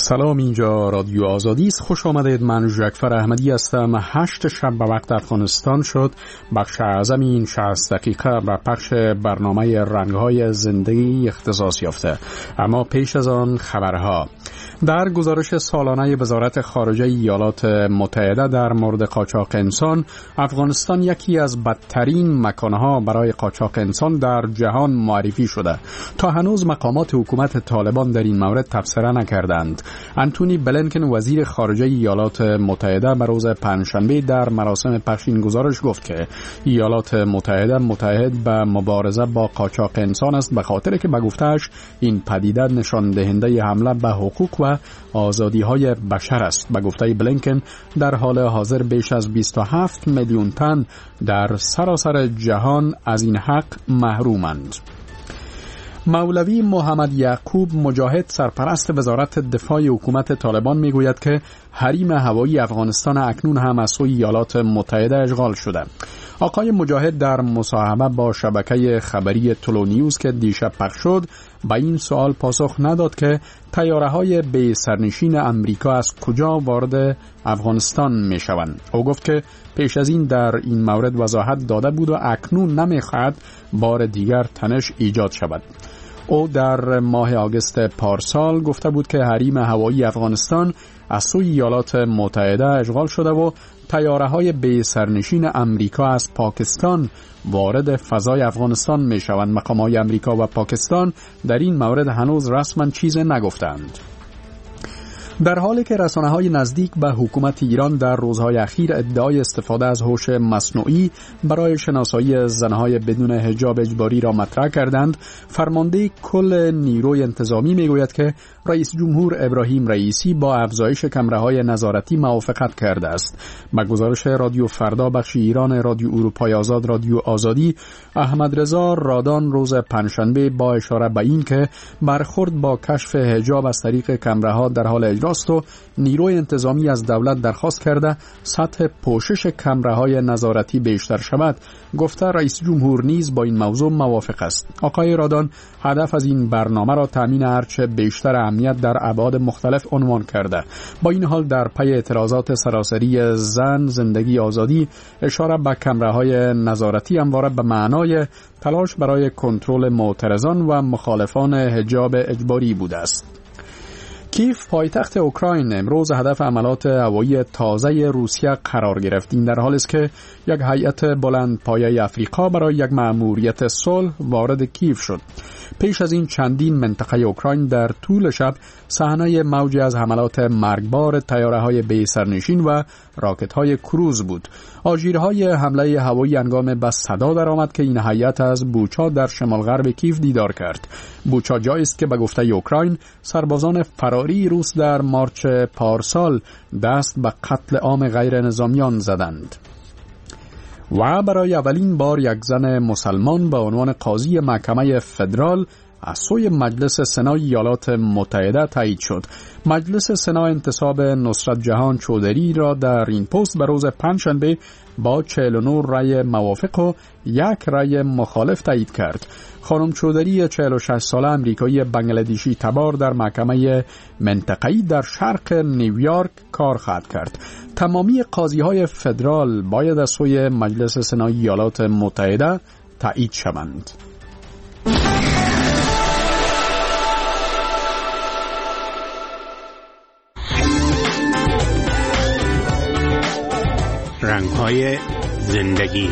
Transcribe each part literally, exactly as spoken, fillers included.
سلام، اینجا رادیو آزادی است. خوش آمدید. من جعفر احمدی هستم. هشت شب به وقت افغانستان شد. بخش اعظم این شصت دقیقه به پخش برنامه رنگ‌های زندگی اختصاص یافته. اما پیش از آن خبرها. در گزارش سالانه وزارت خارجه ایالات متحده در مورد قاچاق انسان، افغانستان یکی از بدترین مکانها برای قاچاق انسان در جهان معرفی شده. تا هنوز مقامات حکومت طالبان در این مورد تبصره نکردند. انتونی بلینکن وزیر خارجه ایالات متحده به روز پنجشنبه در مراسم پخش این گزارش گفت که ایالات متحده متحد به مبارزه با قاچاق انسان است، به خاطر که به گفته‌اش این پدیده نشان دهنده حمله به حقوق و آزادی‌های بشر است. به گفته بلینکن در حال حاضر بیش از بیست و هفت میلیون تن در سراسر جهان از این حق محرومند. مولوی محمد یعقوب مجاهد، سرپرست وزارت دفاع حکومت طالبان، میگوید که حریم هوایی افغانستان اکنون هم از سوی ایالات متحده اشغال شده. آقای مجاهد در مصاحبه با شبکه خبری تلو نیوز که دیشب پخش شد به این سوال پاسخ نداد که طیاره‌های بی سرنشین امریکا از کجا وارد افغانستان می شوند. او گفت که پیش از این در این مورد وضاحت داده بود و اکنون نمی‌خواهد بار دیگر تنش ایجاد شود. او در ماه آگوست پارسال گفته بود که حریم هوایی افغانستان از سوی ایالات متحده اشغال شده و طیاره‌های بی سرنشین امریکا از پاکستان وارد فضای افغانستان می شوند. مقامات امریکا و پاکستان در این مورد هنوز رسما چیزی نگفتند. در حالی که رسانه‌های نزدیک به حکومت ایران در روزهای اخیر ادعای استفاده از هوش مصنوعی برای شناسایی زنهای بدون حجاب اجباری را مطرح کردند، فرمانده کل نیروی انتظامی میگوید که رئیس جمهور ابراهیم رئیسی با افزایش کمره‌های نظارتی موافقت کرده است. با گزارش رادیو فردا بخش ایران رادیو اروپای آزاد رادیو آزادی، احمد رضا رادان روز پنجشنبه با اشاره به این که برخورد با کشف حجاب از طریق کمره‌ها در حال اجراست و نیروی انتظامی از دولت درخواست کرده سطح پوشش کمره‌های نظارتی بیشتر شود، گفته رئیس جمهور نیز با این موضوع موافق است. آقای رادان هدف از این برنامه را تامین هرچه بیشتر امنیت در ابعاد مختلف عنوان کرده. با این حال در پی اعتراضات سراسری زن، زندگی، آزادی، اشاره به کمره‌های نظارتی همواره به معنای تلاش برای کنترل معترضان و مخالفان حجاب اجباری بوده است. کیف، پایتخت اوکراین، امروز هدف عملات هوایی تازه روسیه قرار گرفت. این در حالی است که یک هیئت بلند پایه افریقا برای یک مأموریت صلح وارد کیف شد. پیش از این چندین منطقه اوکراین در طول شب صحنه موجی از حملات مرگبار طیاره‌های بی سرنشین و راکت‌های کروز بود. آژیرهای حمله هوایی هنگام به صدا درآمد که این هیئت از بوچا در شمال غرب کیف دیدار کرد. بوچا جایی است که به گفته اوکراین سربازان فراری روس در مارچ پارسال دست به قتل عام غیر نظامیان زدند. و برای اولین بار یک زن مسلمان به عنوان قاضی محکمه فدرال از سوی مجلس سنای ایالات متحده تایید شد. مجلس سنا انتصاب نصرت جهان چودری را در این پست به روز پنجشنبه با چهل و نه رأی موافق و یک رأی مخالف تایید کرد. خانم چودری چهل و شش ساله امریکایی بنگلادشی تبار در محکمه منطقه‌ای در شرق نیویورک کار خواهد کرد. تمامی قاضی‌های فدرال باید از سوی مجلس سنای ایالات متحده تایید شوند. رنگ‌های زندگی.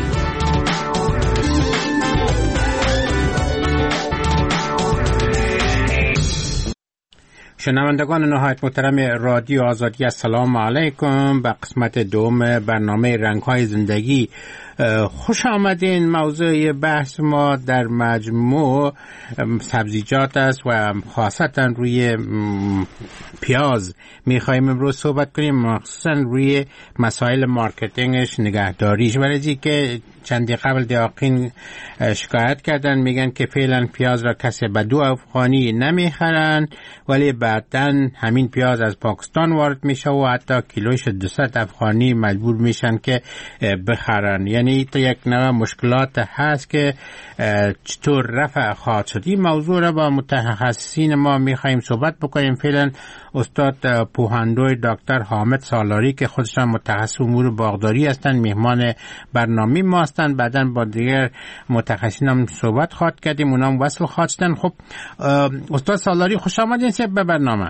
شنوندگان نهایت محترم رادیو آزادی، السلام علیکم. به قسمت دوم برنامه رنگ‌های زندگی خوش آمدین. موضوع بحث ما در مجموع سبزیجات است و خاصتا روی پیاز میخوایم امروز صحبت کنیم، مخصوصا روی مسائل مارکتینگش، نگهداریش، ولی که چندی قبل دهاقین شکایت کردن، میگن که فعلا پیاز را کسی به دو افغانی نمیخرن، ولی بعداً همین پیاز از پاکستان وارد میشه و حتی کیلوش دویست افغانی مجبور میشن که بخرن. یعنی تو یک نوع مشکلات هست که چطور رفع خواهد شد. این موضوع را با متخصصین ما میخوایم صحبت بکنیم. فعلا استاد پوهندوی دکتر حامد سالاری که خودشان متخصص امور باغداری هستند مهمان برنامه ما هستند. بعداً با دیگر متخصصین هم صحبت خواهد کردیم، اونام وصل خواهد شدن. خب استاد سالاری خوش آمدین به برنامه.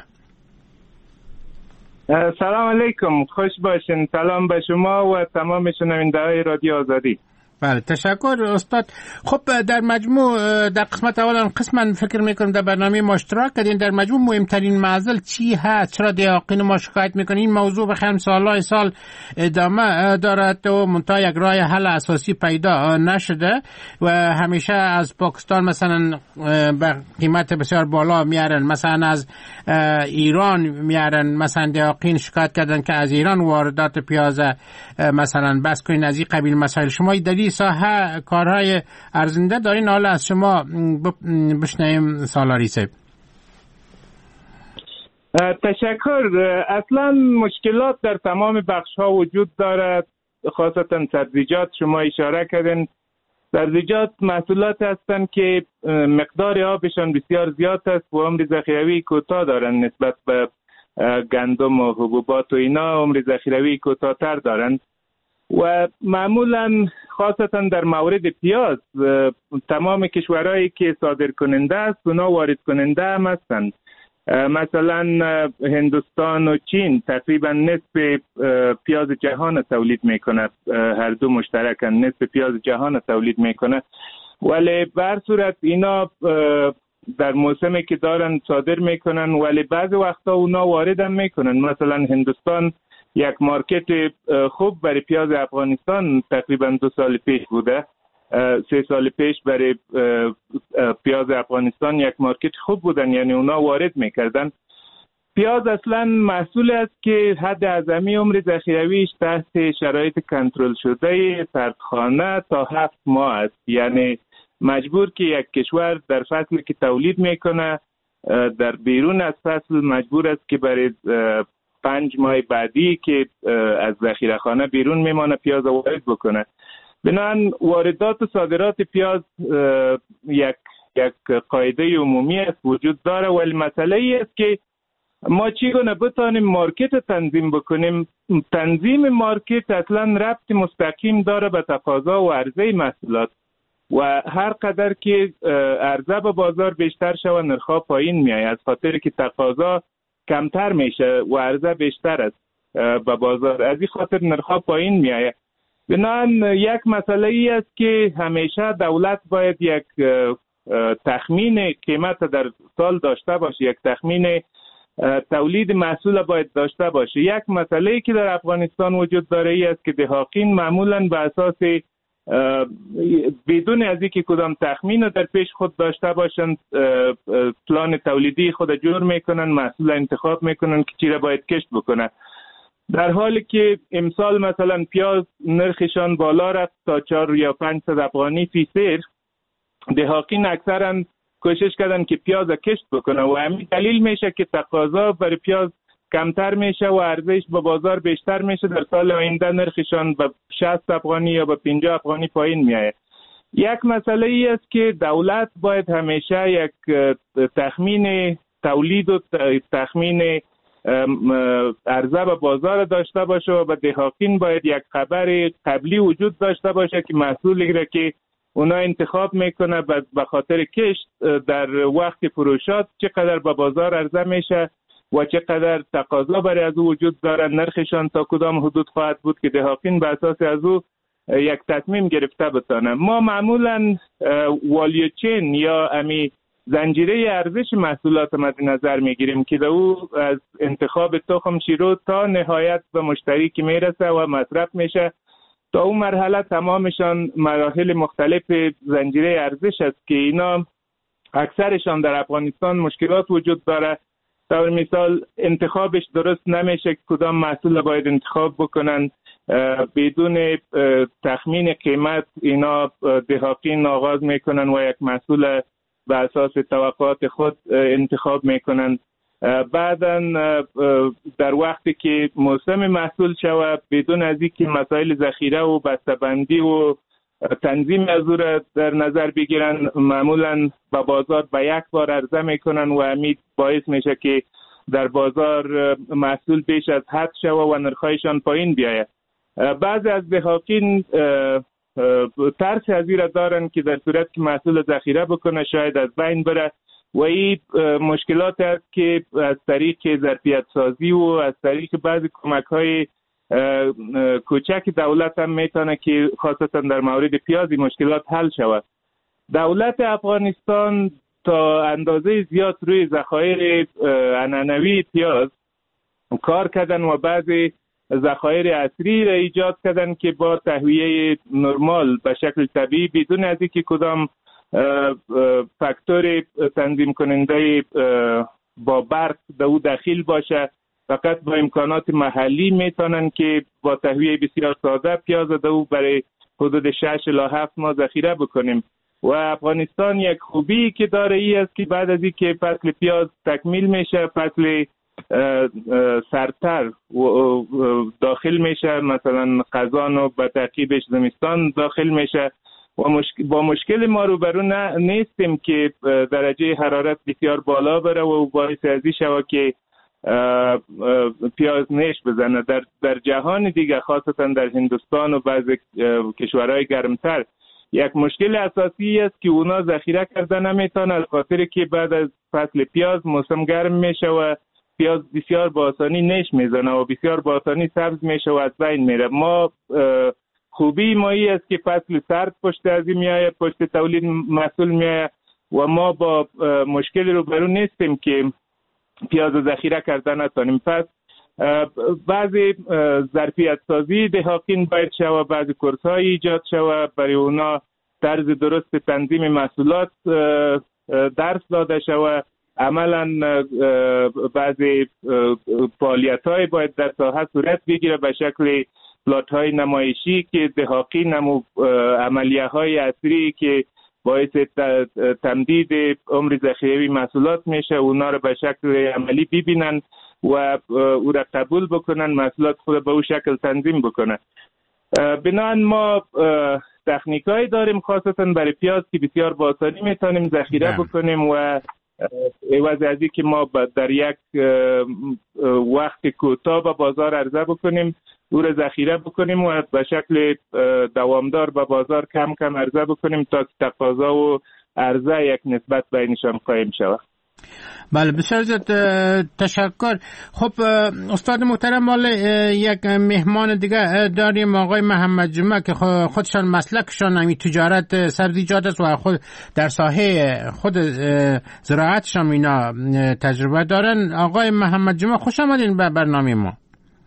سلام علیکم، خوش باشین. سلام به شما و تمام شنونده‌های رادیو آزادی. بله تشکر استاد. خب در مجموع در قسمت اول قسما فکر میکنم در برنامه ما اشتراک کردین. در مجموع مهمترین معضل چی هست؟ چرا دهاقین ما شکایت میکنین؟ این موضوع بخیر سالهای سال ادامه دارد و منتها یک راه حل اساسی پیدا نشده و همیشه از پاکستان مثلا به قیمت بسیار بالا میارن، مثلا از ایران میارن. مثلا دهاقین شکایت کردن که از ایران واردات پیاز مثلا بس کنین، از این قبیل مسائل. شما در این ساحه کارهای ارزنده دارین، حالا از شما بشنویم سالاری صاحب. تشکر. اصلا مشکلات در تمام بخش ها وجود دارد، خاصتا سبزیجات. شما اشاره کردین سبزیجات محصولات هستند که مقدار آبشان بسیار زیاد است و عمر ذخیروی کوتاه دارند نسبت به گندم و حبوبات و اینا. عمر ذخیروی کوتاه‌تر دارند و معمولا خاصتا در مورد پیاز تمام کشورهایی که صادر کننده است اونا وارد کننده هم هستند. مثلا هندوستان و چین تقریبا نصف پیاز جهان تولید میکنه، هر دو مشترکن، نصف پیاز جهان تولید میکنه. ولی به هر صورت اینا در موسمی که دارن صادر میکنن، ولی بعض وقتا اونا وارد هم میکنن. مثلا هندوستان یک مارکت خوب برای پیاز افغانستان تقریبا دو سال پیش بوده، سه سال پیش برای پیاز افغانستان یک مارکت خوب بودن، یعنی اونا وارد میکردن. پیاز اصلا محصول است که حد اعظمی عمر ذخیرویش تحت شرایط کنترل شده سردخانه تا هفت ماه است. یعنی مجبور که یک کشور در فصلی که تولید میکنه در بیرون از فصل مجبور است که برای پنج ماه بعدی که از ذخیره خانه بیرون میمانه پیاز وارد بکنه. بنابراین واردات و صادرات پیاز یک یک قاعده عمومی است وجود داره، ولی مسئله ای است که ما چگونه بتانیم مارکت تنظیم بکنیم. تنظیم مارکت اصلا ربط مستقیم داره به تقاضا و عرضه محصولات و هر قدر که عرضه به بازار بیشتر شوه نرخ‌ها پایین میاد، از خاطر که تقاضا کمتر میشه و عرضه بیشتر است به بازار، از این خاطر نرخ‌ها پایین میاد. بنابراین یک مسئله ای است که همیشه دولت باید یک تخمین قیمت در سال داشته باشه، یک تخمین تولید محصول باید داشته باشه. یک مسئله ای که در افغانستان وجود داره ای است که دهاقین معمولاً به اساس بدون از اینکه کدام تخمین در پیش خود داشته باشند پلان تولیدی خود جور میکنن، محصول انتخاب میکنن که چی را باید کشت بکنه. در حالی که امسال مثلا پیاز نرخشان بالا رفت تا چهار یا پنجصد افغانی فی سیر، دهاقین اکثرا کوشش کردن که پیاز کشت بکنه و همین دلیل میشه که تقاضا برای پیاز کمتر میشه و عرضهش به بازار بیشتر میشه. در سال آینده نرخشان به شصت افغانی یا به پنجاه افغانی پایین میاد. یک مسئله ای است که دولت باید همیشه یک تخمین تولید و تخمین عرضه به بازار داشته باشه و به دهاقین باید یک خبر قبلی وجود داشته باشه که محصولی را که اونا انتخاب میکنه به خاطر کشت در وقت فروشات چقدر به بازار عرضه میشه و چقدر تقاضا برای از او وجود داره، نرخشان تا کدام حدود خواهد بود که دهاقین به اساس از او یک تصمیم گرفته بتانه. ما معمولا والیو چین یا امی زنجیره ارزش محصولات مد نظر میگیریم که در او از انتخاب تخم شیرو تا نهایت به مشتری که میرسه و مصرف میشه تا اون مرحله تمامشان مراحل مختلف زنجیره ارزش است که اینا اکثرشان در افغانستان مشکلات وجود داره. طور مثال انتخابش درست نمیشه، کدام محصول باید انتخاب بکنن بدون تخمین قیمت اینا دهاقین آغاز میکنن و یک محصول به اساس توقعات خود انتخاب میکنن. بعداً در وقتی که موسم محصول شود بدون از اینکه مسائل ذخیره و بسته‌بندی و تنظیم از او را در نظر بگیرن معمولاً به بازار به یک بار عرضه میکنن و امید باعث میشه که در بازار محصول بیش از حد شود و نرخایشان پایین بیاید. بعضی از دهاقین ترس از این را دارن که در صورت که محصول ذخیره بکنه شاید از بین بره و این مشکلات است که از طریق ظرفیت سازی و از طریق بعضی کمک های کوچک دولت هم میتونه که خاصتا در مورد پیازی مشکلات حل شود. دولت افغانستان تا اندازه زیاد روی ذخایر عنعنوی پیاز کار کردن و بعضی ذخایر عصری را ایجاد کردن که با تهویه نرمال به شکل طبیعی بدون از اینکه کدام فاکتور تنظیم کننده با برق در او داخل باشه، فقط با امکانات محلی میتونن که با تهویه بسیار ساده پیاز در او برای حدود شش الی هفت ماه ذخیره بکنیم. و افغانستان یک خوبی که داره ای است که بعد از اینکه فصل پیاز تکمیل میشه فصل سرتر داخل میشه، مثلا خزان و به تعقیبش زمستان داخل میشه و مشک... با مشکل ما روبرو نه... نیستیم که درجه حرارت بسیار بالا بره و باعث ازی شود که پیاز نیش بزنه. در در جهان دیگه خاصتا در هندوستان و بعضی کشورهای گرمتر یک مشکل اساسی است که اونا ذخیره کرده نمیتونه، از خاطر که بعد از فصل پیاز موسم گرم میشه و پیاز بسیار با آسانی نیش میزنه و بسیار با آسانی سبز میشه و از بین میره. ما خوبی مایی است که فصل سرد پشت ازی میایه، پشت تولید محصول میایه و ما با مشکلی روبرو نیستیم که پیاز ذخیره کرده نتونیم. پس بعضی ظرفیت سازی دهاقین باید شود، بعضی کورس های ایجاد شود برای اونا طرز درست تنظیم محصولات درس داده شود. عملا بعضی فعالیت های باید در ساحه صورت بگیره به شکل پلات های نمایشی که دهاقین نمو عملیه های عصری که باعث تمدید عمر ذخیروی محصولات میشه اونا رو به شکل عملی ببینن و او را قبول بکنن، محصولات خود به او شکل تنظیم بکنن. بنابراین ما تکنیکایی داریم خاصتا برای پیاز که بسیار با آسانی میتونیم ذخیره بکنیم و عوض از اینکه ما در یک وقت کوتاه به بازار عرضه بکنیم او را ذخیره بکنیم و به شکل دوامدار به بازار کم کم عرضه بکنیم تا تقاضا و عرضه یک نسبت بینشان قائم شود. بله بسیار زیاد تشکر. خب استاد محترم، مال یک مهمان دیگه داریم، آقای محمد جمعه که خودشان مسلکشان همین تجارت سبزیجات است و خود در ساحه خود زراعتشان اینا تجربه دارن. آقای محمد جمعه خوش آمدین به برنامه ما.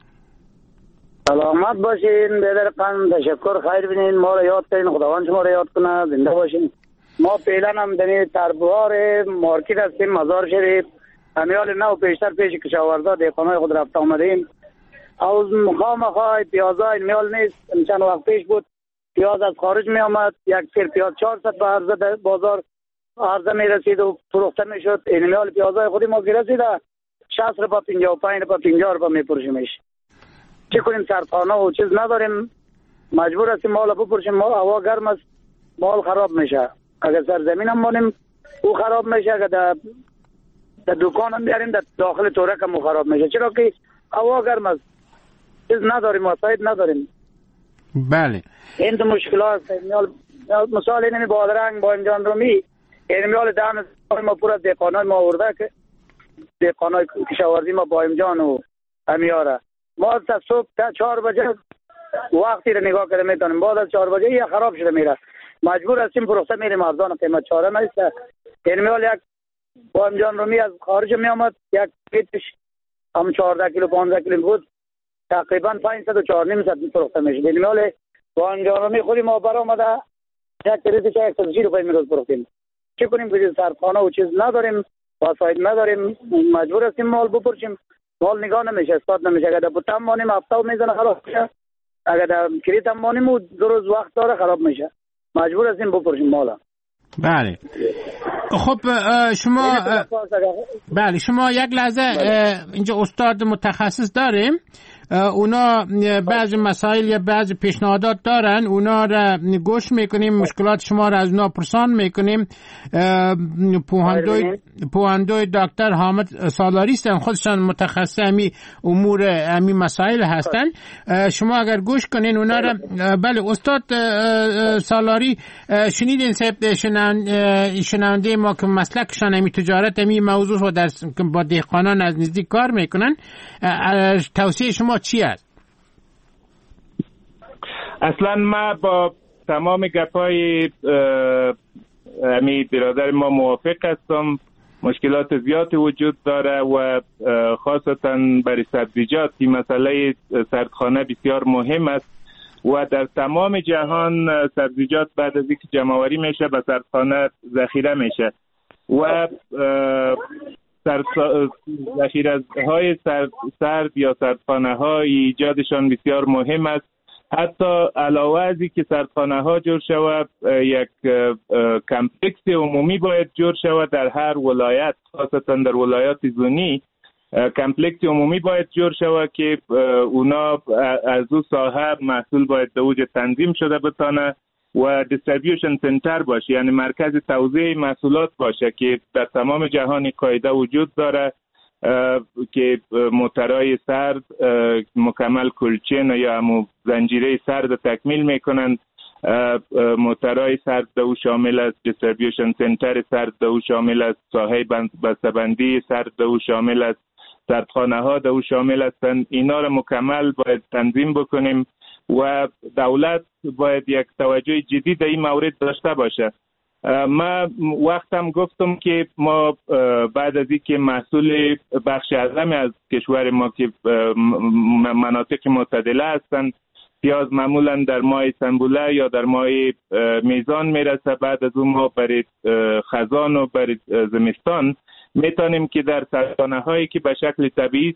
سلامت باشین، بدر قند تشکر، خیر بینین، ما را یاد کنین، خداوند شما را یاد کنه، زنده باشین. ما فعلا هم در تربوار مارکت هستیم، مزار شریف، امیال نو پیشتر پیش کشاورزا دیقانای خود رفته آمدیم. از مخام خواهی پیازای امیال نیست، چند وقت پیش بود پیاز از خارج می آمد، یک سیر پیاز چهارصد به عرضه در بازار عرضه می رسید و فروخته می شد. این امیال پیازای خودی ما گرسیده شصت روپا پنجاه و پنج روپا پنجاه روپا می پروشیمش. چه کنیم؟ سرخانه و چیز نداریم، مجبور هستیم مال بپرشیم. ما هوا گرم است، مال خراب میشه. اگر سرزمین هم مانیم او خراب میشه، اگر در دکان هم بیاریم در داخل تورک هم خراب میشه، چرا که هوا گرم است، چیز نداریم، وسایل نداریم. بله این دو مشکلات است. مثال اینمی بادرنگ با امجان رومی این میال دهن ما پورا دیقانای ما آورده که دیقانای کشاورزی ما با امجان و امیاره ما تا صبح تا چهار بجه وقتی رو نگاه کرده میتونیم، بعد از چهار بجه یا خراب شده میره، مجبور هستیم فروخته میریم ارزان، قیمت چاره نیست. این میال یک با امجان رومی از خارج می آمد، یک پیتش هم چهارده کیلو پانزده کیلو بود، تقریبا پانصد و چهار نیم صد فروخته میشه. این میال با امجان رومی خودی ما بر آمده یک تریزی که صد و سی روپیه میروز فروختیم. چه کنیم؟ بجز سرخانه و چیز نداریم، وسایل نداریم، مجبور هستیم مال بپرشیم. مال نگاه نمیشه، استاد نمیشه. اگر بوتم مانیم هفته و میزنه خلاص میشه، اگر در کریت هم مانیم و دو روز وقت داره خراب میشه، مجبور هستیم بپرشیم مالا. بله. خب شما بله شما یک لحظه اینجا استاد متخصص داریم، اونا بعض مسائل یا بعض پیشنهادات دارن، اونا را گوش میکنیم، مشکلات شما را از اونا پرسان میکنیم. پوهندوی پوهندوی دکتر حامد سالاری هستن، خودشان متخصص امی امور امی مسائل هستن. شما اگر گوش کنین اونا را. بله استاد سالاری، شنیدین سب شنونده ما که مسلکشان امی تجارت امی موضوع و در با دهقانان از نزدیک کار میکنن، توصیه شما چی است؟ اصلا ما با تمام گپای امی برادر ما موافق هستم. مشکلات زیادی وجود داره و خاصتا برای سبزیجات این مسئله سردخانه بسیار مهم است و در تمام جهان سبزیجات بعد از اینکه جمع‌آوری میشه به سردخانه ذخیره میشه و ذخیره های سرد, سرد یا سردخانه ها ایجادشان بسیار مهم است. حتی علاوه از اینکه سردخانه ها جور شود، یک کمپلکس عمومی باید جور شود در هر ولایت، خاصتا در ولایات زونی کمپلکس عمومی باید جور شود که اونا از او ساحه محصول باید در اوج تنظیم شده بتانه و دیستریبیوشن سنتر باشه، یعنی مرکز توزیع محصولات باشه که در تمام جهان قاعده وجود داره که موترهای سرد مکمل کلچین یا همو زنجیره سرد تکمیل میکنن. موترهای سرد دو شامل است، دیستریبیوشن سنتر سرد دو شامل است، ساحه بسته‌بندی سرد دو شامل است، سردخانه ها دو شامل هستند. اینا رو مکمل باید تنظیم بکنیم و دولت باید یک توجه جدی در این مورد داشته باشه. ما وقتم گفتم که ما بعد از اینکه محصول بخش اعظم از کشور ما که مناطق معتدله هستند، پیاز معمولا در ماه سنبوله یا در ماه میزان میرسه، بعد از اون ما برای خزان و برای زمستان میتونیم که در سردخانه هایی که به شکل طبیعی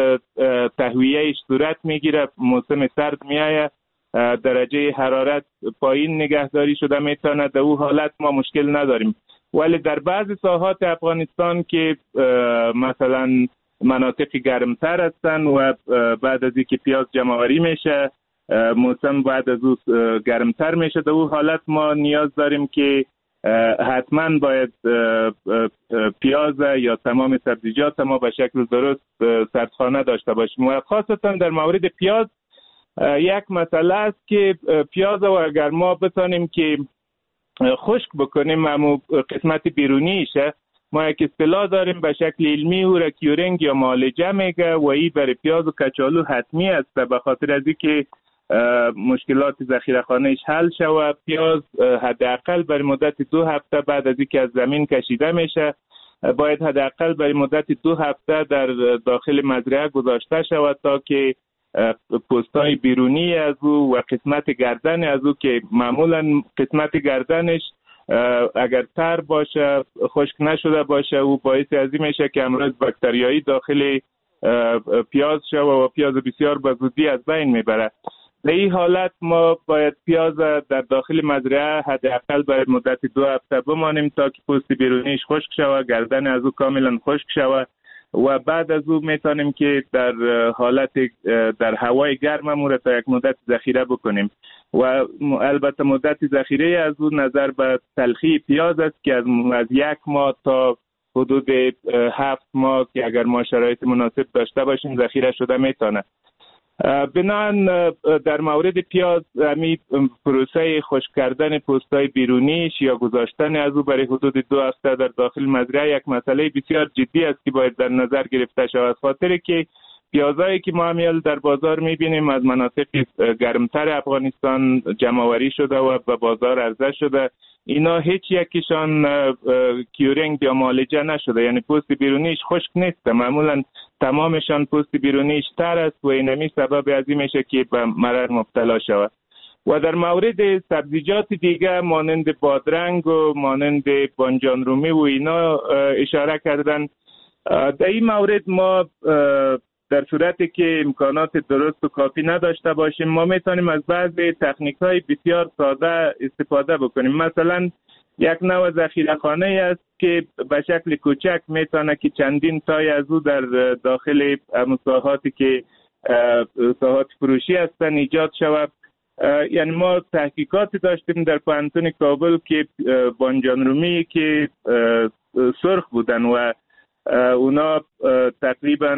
تهویهش صورت میگیره، موسم سرد میآید، درجه حرارت پایین نگهداری شده میتونه، در او حالت ما مشکل نداریم. ولی در بعضی ساحات افغانستان که مثلا مناطق گرمتر هستن و بعد از اینکه پیاز جمع‌آوری میشه موسم بعد از او گرمتر میشه، در او حالت ما نیاز داریم که حتما باید پیاز یا تمام سبزیجات ما به شکل درست سردخانه داشته باشیم و خاصتا در مورد پیاز یک مسئله است که پیاز و اگر ما بتانیم که خشک بکنیم همو قسمت بیرونیشه، ما یک اصطلاح داریم به شکل علمی او را کیورینگ یا معالجه میگه و این برای پیاز و کچالو حتمی است به خاطر از اینکه مشکلات ذخیره خانه‌اش حل شود. پیاز حداقل برای مدت دو هفته بعد از اینکه از زمین کشیده میشه باید حداقل برای مدت دو هفته در داخل مزرعه گذاشته شود تا که پوستای بیرونی از او و قسمت گردن از او که معمولا قسمت گردنش اگر تر باشه خشک نشده باشه او باعث از این میشه که امراض باکتریایی داخل پیاز شود و پیاز بسیار به زودی از بین میبره. در این حالت ما باید پیاز در داخل مزرعه حداقل باید مدت دو هفته بمانیم تا که پوست بیرونیش خشک شود، گردن از او کاملا خشک شود و بعد از او میتونیم که در حالت در هوای گرم امور تا یک مدت ذخیره بکنیم و البته مدت ذخیره از او نظر به تلخی پیاز است که از, از یک ماه تا حدود هفت ماه که اگر ما شرایط مناسب داشته باشیم ذخیره شده میتونه. بنابراین در مورد پیاز همین پروسه خشک کردن پوستای بیرونیش یا گذاشتن از او برای حدود دو هفته در داخل مزرعه یک مسئله بسیار جدی است که باید در نظر گرفته شود، خاطر که پیازایی که ما همیال در بازار میبینیم از مناطق گرمتر افغانستان جمع‌آوری شده و به بازار عرضه شده، اینا هیچ یکیشان کیورینگ یا معالجه نشده، یعنی پوست بیرونیش خشک نیست، معمولا تمامشان پوست بیرونیش تر است و اینمی سبب از این میشه که به مرض مبتلا شود. و در مورد سبزیجات دیگه مانند بادرنگ و مانند بانجان رومی و اینا اشاره کردن، در این مورد ما در صورتی که امکانات درست و کافی نداشته باشیم ما میتونیم از بعضی تکنیک‌های بسیار ساده استفاده بکنیم. مثلا یک نوع ذخیره‌خانه است که به شکل کوچک میتونه که چندین تای از او در داخل ساحاتی که ساحات فروشی هستن ایجاد شود. یعنی ما تحقیقاتی داشتیم در پوهنتون کابل که بانجان رومی که سرخ بودن و اونا تقریبا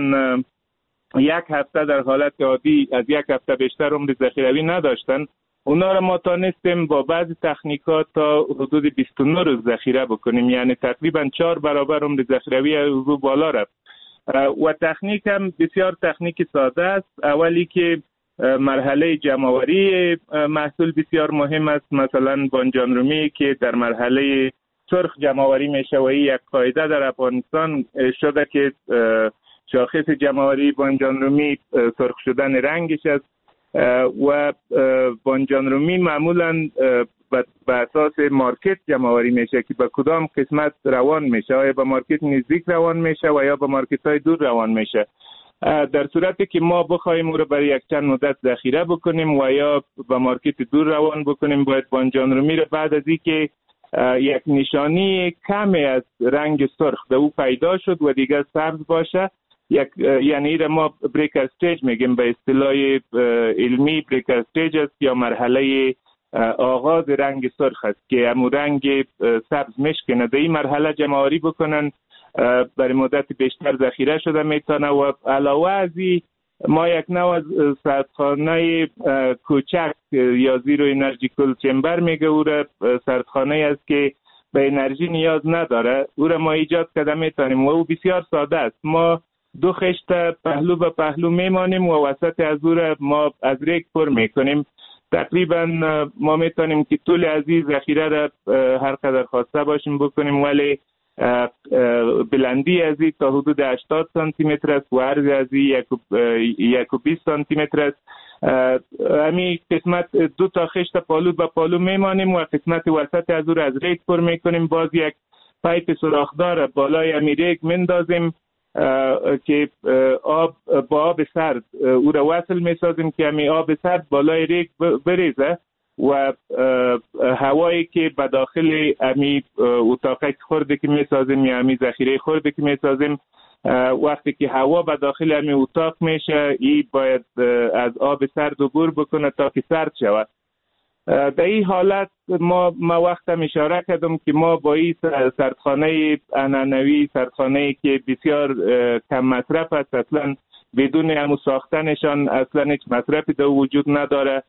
یک هفته در حالت عادی از یک هفته بیشتر عمر ذخیروی نداشتن، اونا را ما تانستیم با بعضی تکنیکات تا حدود بیست و نه روز ذخیره بکنیم، یعنی تقریبا چهار برابر عمر ذخیروی از او بالا رفت. و تکنیک هم بسیار تکنیک ساده است. اولی که مرحله جمع‌آوری محصول بسیار مهم است. مثلا بانجان رومی که در مرحله سرخ جمع‌آوری میشه و این یک قاعده در افغانستان شده که شاخص جمع‌آوری بانجان رومی سرخ شدن رنگش است و بانجان رومی معمولا به اساس مارکت جمع‌آوری میشه که به کدام قسمت روان میشه، آیا به مارکت نزدیک روان میشه و یا به مارکت های دور روان میشه. در صورتی که ما بخوایم او را برای یک چند مدت ذخیره بکنیم و یا به مارکت دور روان بکنیم، باید بانجان رومی را بعد از اینکه یک نشانی کمی از رنگ سرخ در او پیدا شد و دیگر سبز باشه، یک یعنی ایره ما بریک استیج میگیم، به اصطلاح علمی بریک استیج است یا مرحله آغاز رنگ سرخ است که همو رنگ سبز میشکنه. در این مرحله جمع‌آوری بکنن برای مدت بیشتر ذخیره شده میتونه. و علاوه از این ما یک نوع سردخانه کوچک یا زیرو انرژی کول چمبر میگه، او را سردخانه است که به انرژی نیاز نداره، او را ما ایجاد کرده میتونیم و او بسیار ساده است. ما دو خشت پهلو به پهلو میمانیم و وسط از او را ما از ریک پر میکنیم. تقریبا ما میتونیم که طول از این ذخیره را هر قدر خواسته باشیم بکنیم، ولی بلندی از این تا حدود هشتاد سانتی متر است و عرض از این یک و بیست سانتی متر است. همین قسمت دو تا خشت پالو به پالو میمانیم و قسمت وسط از او را از ریک پر میکنیم. باز یک پایپ سوراخدار بالای همین ریک مندازیم که آب با آب سرد او را وصل میسازیم که همین آب سرد بالای ریک بریزه و هوایی که به داخل همین اتاقک خورده که میسازیم یا همین ذخیره خورده که میسازیم، وقتی که هوا به داخل همین اتاق میشه این باید از آب سرد عبور بکنه تا که سرد شود. در این حالت ما ما وقتم اشاره کردم که ما با این سردخانه عنعنوی، سردخانه که بسیار کم مصرف است، اصلا بدون همو ساختنشان اصلا هیچ مصرفی در وجود نداره،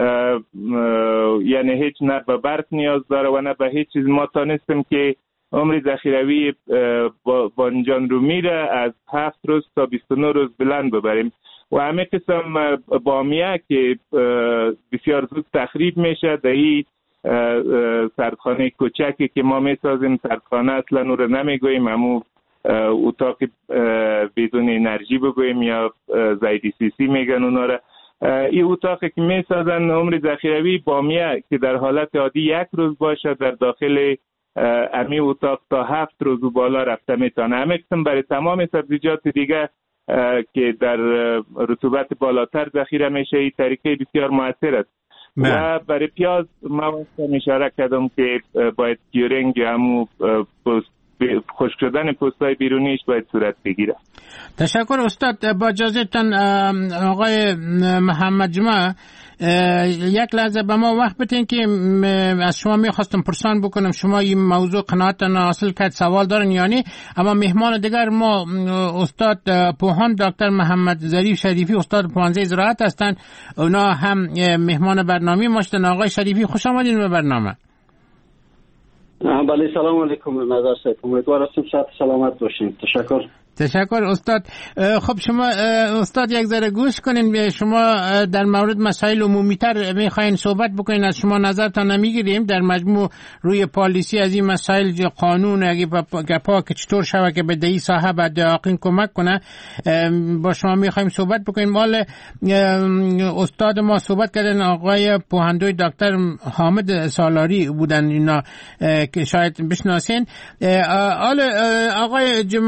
یعنی هیچ نه به برق نیاز داره و نه به هیچ چیز، ما تانستیم که عمر ذخیروی بانجان رومی را از هفت روز تا بیست و نه روز بلند ببریم. و همه قسم بامیه که بسیار زود تخریب میشه، در این سردخانه کوچکی که ما میسازیم، سردخانه اصلا او را نمیگوییم، همون اتاق بدون انرژی بگوییم یا زیدی سی سی میگن اونا را. این اتاقی که میسازن عمر ذخیروی بامیه که در حالت عادی یک روز باشه، در داخل امی اتاق تا هفت روز و بالا رفته میتونه. همه قسم برای تمام سبزیجات دیگه که در رطوبت بالاتر ذخیره میشه این طریقه بسیار موثر است. و برای پیاز ما وقتا اشاره کردم که باید کیورینگ همو خشک شدن پوستای بیرونیش باید صورت بگیره. تشکر استاد. با اجازهتان آقای محمد جمعه یک لحظه به ما وقت بتین که از شما میخواستم پرسان بکنم، شما این موضوع قناعتان حاصل کرد، سوال دارن یعنی؟ اما مهمان دیگر ما استاد پوهان دکتر محمد ظریف شریفی، استاد پوهنځی زراعت هستند، اونا هم مهمان برنامه ما شدن. آقای شریفی خوش آمدین به برنامه. بله سلام علیکم، نظر صاحب، امیدوارم صحت سلامت باشین. تشکر. تشکر استاد. خب شما استاد یک ذره گوش کنین، شما در مورد مسائل عمومی‌تر می‌خواین صحبت بکنین، از شما نظرتان نمیگیریم در مجموع روی پالیسی از این مسائل، قانون اگه گپا که چطور شود که به دهی ساحه به دهاقین کمک کنه، با شما می‌خوایم صحبت بکنیم. مال استاد ما صحبت کردن آقای پوهندوی دکتر حامد سالاری بودن، اینا که شاید بشناسین. آل آقای جمعه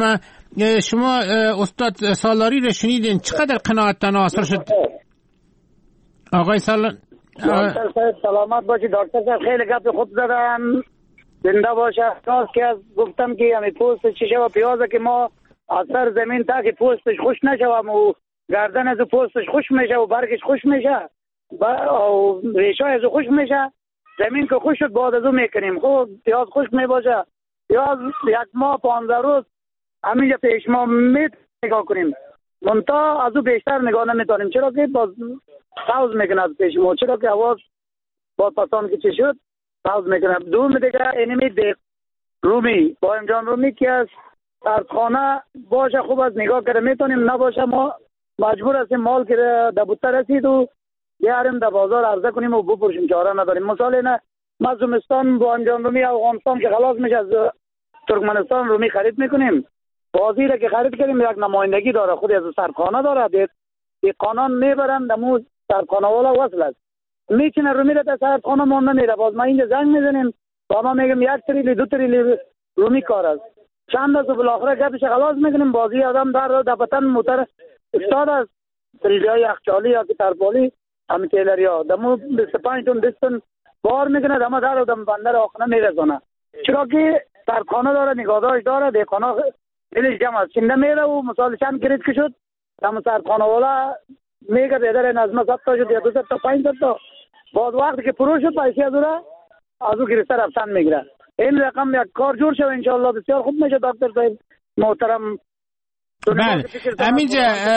شما استاد سالاری رو شنیدین، چقدر قناعتتان حاصل شد؟ آقای سالاری دکتر صاحب سلامت باشی. دکتر صاحب خیلی گپ خوب زدن، زنده باشه. از که از گفتم که همین پوست چیشه و پیازه که ما از سر زمین تا که پوستش خوش نشه و گردن از پوستش خوش میشه و برگش خوش میشه و ریشای از خوش میشه، زمین که خوش شد بعد از اون میکنیم. خب پیاز خوش میباشه، پیاز یک ماه پانزده روز همینجا پیش ما میت نگاه کنیم، منتها از او بیشتر نگاه نمیتونیم. چرا که باز ساوز میکنه از پیش ما، چرا که آواز با پسان که چی شد ساوز میکنه. دوم دیگه اینمی دیگ رومی با امجان رومی که از سردخانه باشه خوب از نگاه کرده میتونیم، نباشه ما مجبور هستیم مال که دبوتر رسید و بیاریم در بازار عرضه کنیم و بپرشیم، چاره نداریم. مثال اینه ما زمستان با امجان رومی افغانستان که خلاص میشه از ترکمنستان رومی خرید میکنیم، بازی را که خرید کردیم یک نمایندگی داره، خود از سردخانه داره، دی قانون میبرن دمو سردخانه والا وصل است میکنه رومی را تا سردخانه ما نمیره. باز ما اینجا زنگ میزنیم با ما میگم یک تریلی دو تریلی رومی کار است، چند از بالاخره گپش خلاص میکنیم. بازی آدم در دفتن موتر استاد است، تریلی های یخچالی یا که ترپالی همین تیلری ها دمو بیست و پنج تن بیست تن بار میکنه، دمو در دم بندر آخنه میرسونه. چرا که سردخانه داره، نگاهداشت داره، دیقانا دلش جمع است. چنده میره و مثال چند کرید که شد دم سردخانه والا میگه بیدر نظمه ست تا شد یا دو ست تا پنج ست تا، بعد وقتی که پرو شد پیسی از او را از او گرفته رفتن میگیره. این رقم یک کار جور شد انشاءالله بسیار خوب میشه. دکتر صاحب محترم بله همینجا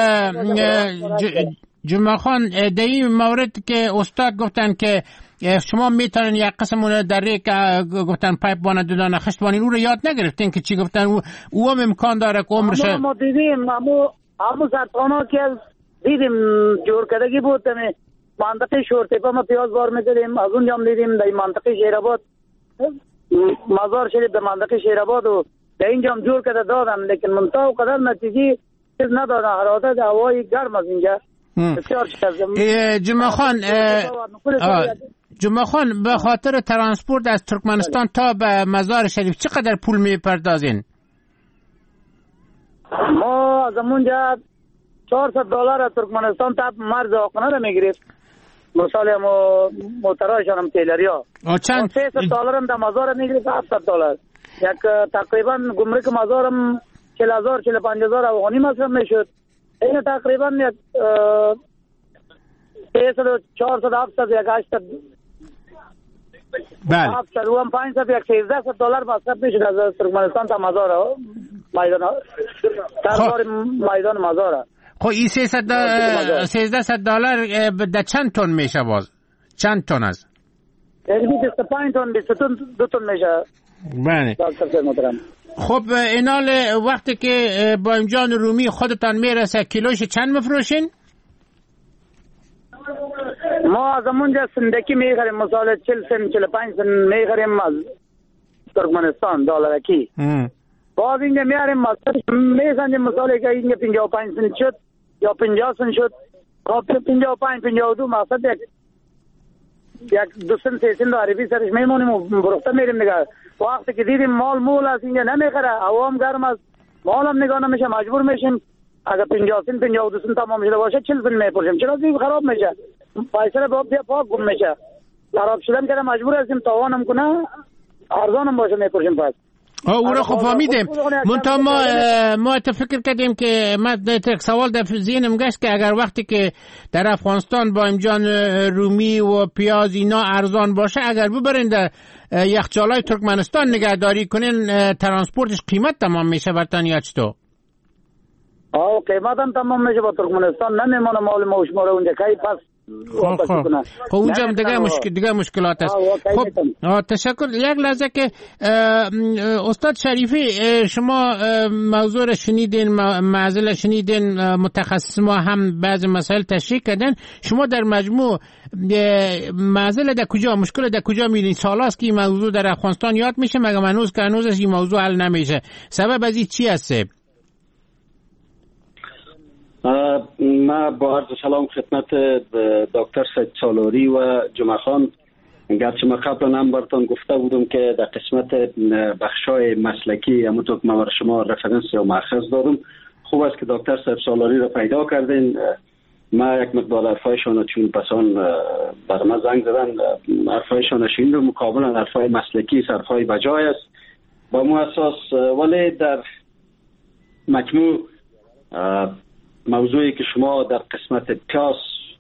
جمعه خان در این مورد که استاد گفتن که شما میتونن یک قسم در ریک گفتن پایپ بانه دودانه خشتبانی او رو یاد نگرفتین که چی گفتن او, او هم امکان داره که عمرش ما, ما دیدیم همو همو سردخانه که دیدیم جور کردگی بود همه منطقه شورتپا ما پیاز بار میدادیم، از اونجا هم دیدیم در منطقه شیرآباد مزار شریف در منطقه شیرآباد و در اینجا هم جور کرده دادن، لیکن منطقه و قدر نتیجه چیز ندادن. حرارت هوایی گرم از اینجا بسیار شد. جمعه خان جمعه خان به خاطر ترانسپورت از ترکمنستان تا به مزار شریف چقدر پول میپردازین؟ ما از اونجا چهارصد دلار از ترکمنستان تا مرز آقنه رو میگیریم. مثال هم موترهایشان هم تیلری ها چند سیصد دلار هم در مزار میگیریم، هفتصد دلار یک تقریبا گمرک مزار هم چهل هزار چهل پنج هزار افغانی مصرف میشد. این تقریبا یک سیصد چهارصد هفتصد یک هشتصد بله هفتصد و هم پانصد یک سیزده صد دلار مصرف میشد از ترکمنستان تا مزار میدان تا میدان مزار. خب این سیزده صد دلار در چند تن میشه؟ باز چند تن است؟ یعنی بیست و پنج تن بیست تن دو تن میشه. بله خب اینال وقتی که با امجان رومی خودتان میرسه کیلوش چند مفروشین؟ ما از همونجا سندکی میخریم، مثلا چل سن چل پنج سن میخریم از ترکمنستان دلارکی، باز اینجا میاریم مصرف میسنجیم. مثلا که اینجا پنجاه و پنج سن شد یا پنجاه سن شد، پنجاه و پنج پنجاه و دو مصرف یک یک دو سن سه سن دو عربی سرش میمونیم و برخته میریم دیگه. وقتی که دیدیم مال مول از اینجا نمیخره، هوام گرم است، مال هم نگاه نمیشه، مجبور میشیم اگر پنجاه سن پنجاه و دو سن تمام شده باشه چل سن میپرشیم. چرا دیگه خراب میشه، پیسه با بیا پاک گم میشه، خراب شدن که مجبور هستیم تاوانم کنه ارزانم باشه میپرشیم. پس او را خب فهمیدیم. منتها ما ما فکر کردیم که ما یک سوال در ذهنم گشت که اگر وقتی که در افغانستان با امجان رومی و پیاز اینا ارزان باشه، اگر ببرین در یخچالای ترکمنستان نگهداری کنین ترانسپورتش قیمت تمام میشه برتان یا چطور؟ آه قیمت هم تمام میشه، با ترکمنستان نمیمونه مال ما و شما رو اونجا کی پس خب خب خب اونجا دیگه مشکل دیگه مشکلات است. خب تشکر. یک لحظه که استاد شریفی شما موضوع را شنیدین، معضل شنیدین، متخصص ما هم بعض مسائل تشریح کردن، شما در مجموع معضل در کجا، مشکل در کجا میبینید؟ سالاست که این موضوع در افغانستان یاد میشه مگه هنوز که هنوز این موضوع حل نمیشه؟ سبب از این چی هست؟ ما با عرض سلام خدمت دکتر سید سالاری و جمعه خان گرچه ما قبلا هم براتون گفته بودم که در قسمت بخشای مسلکی همونطور که ما شما رفرنس یا مأخذ دادم، خوب است که دکتر صاحب سالاری را پیدا کردین. ما یک مقدار حرفایشان چون پسان بر ما زنگ زدن حرفایشان شنیدم، مقابلا حرفای مسلکی حرفای بجای است با مو اساس. ولی در مجموع موضوعی که شما در قسمت پیاز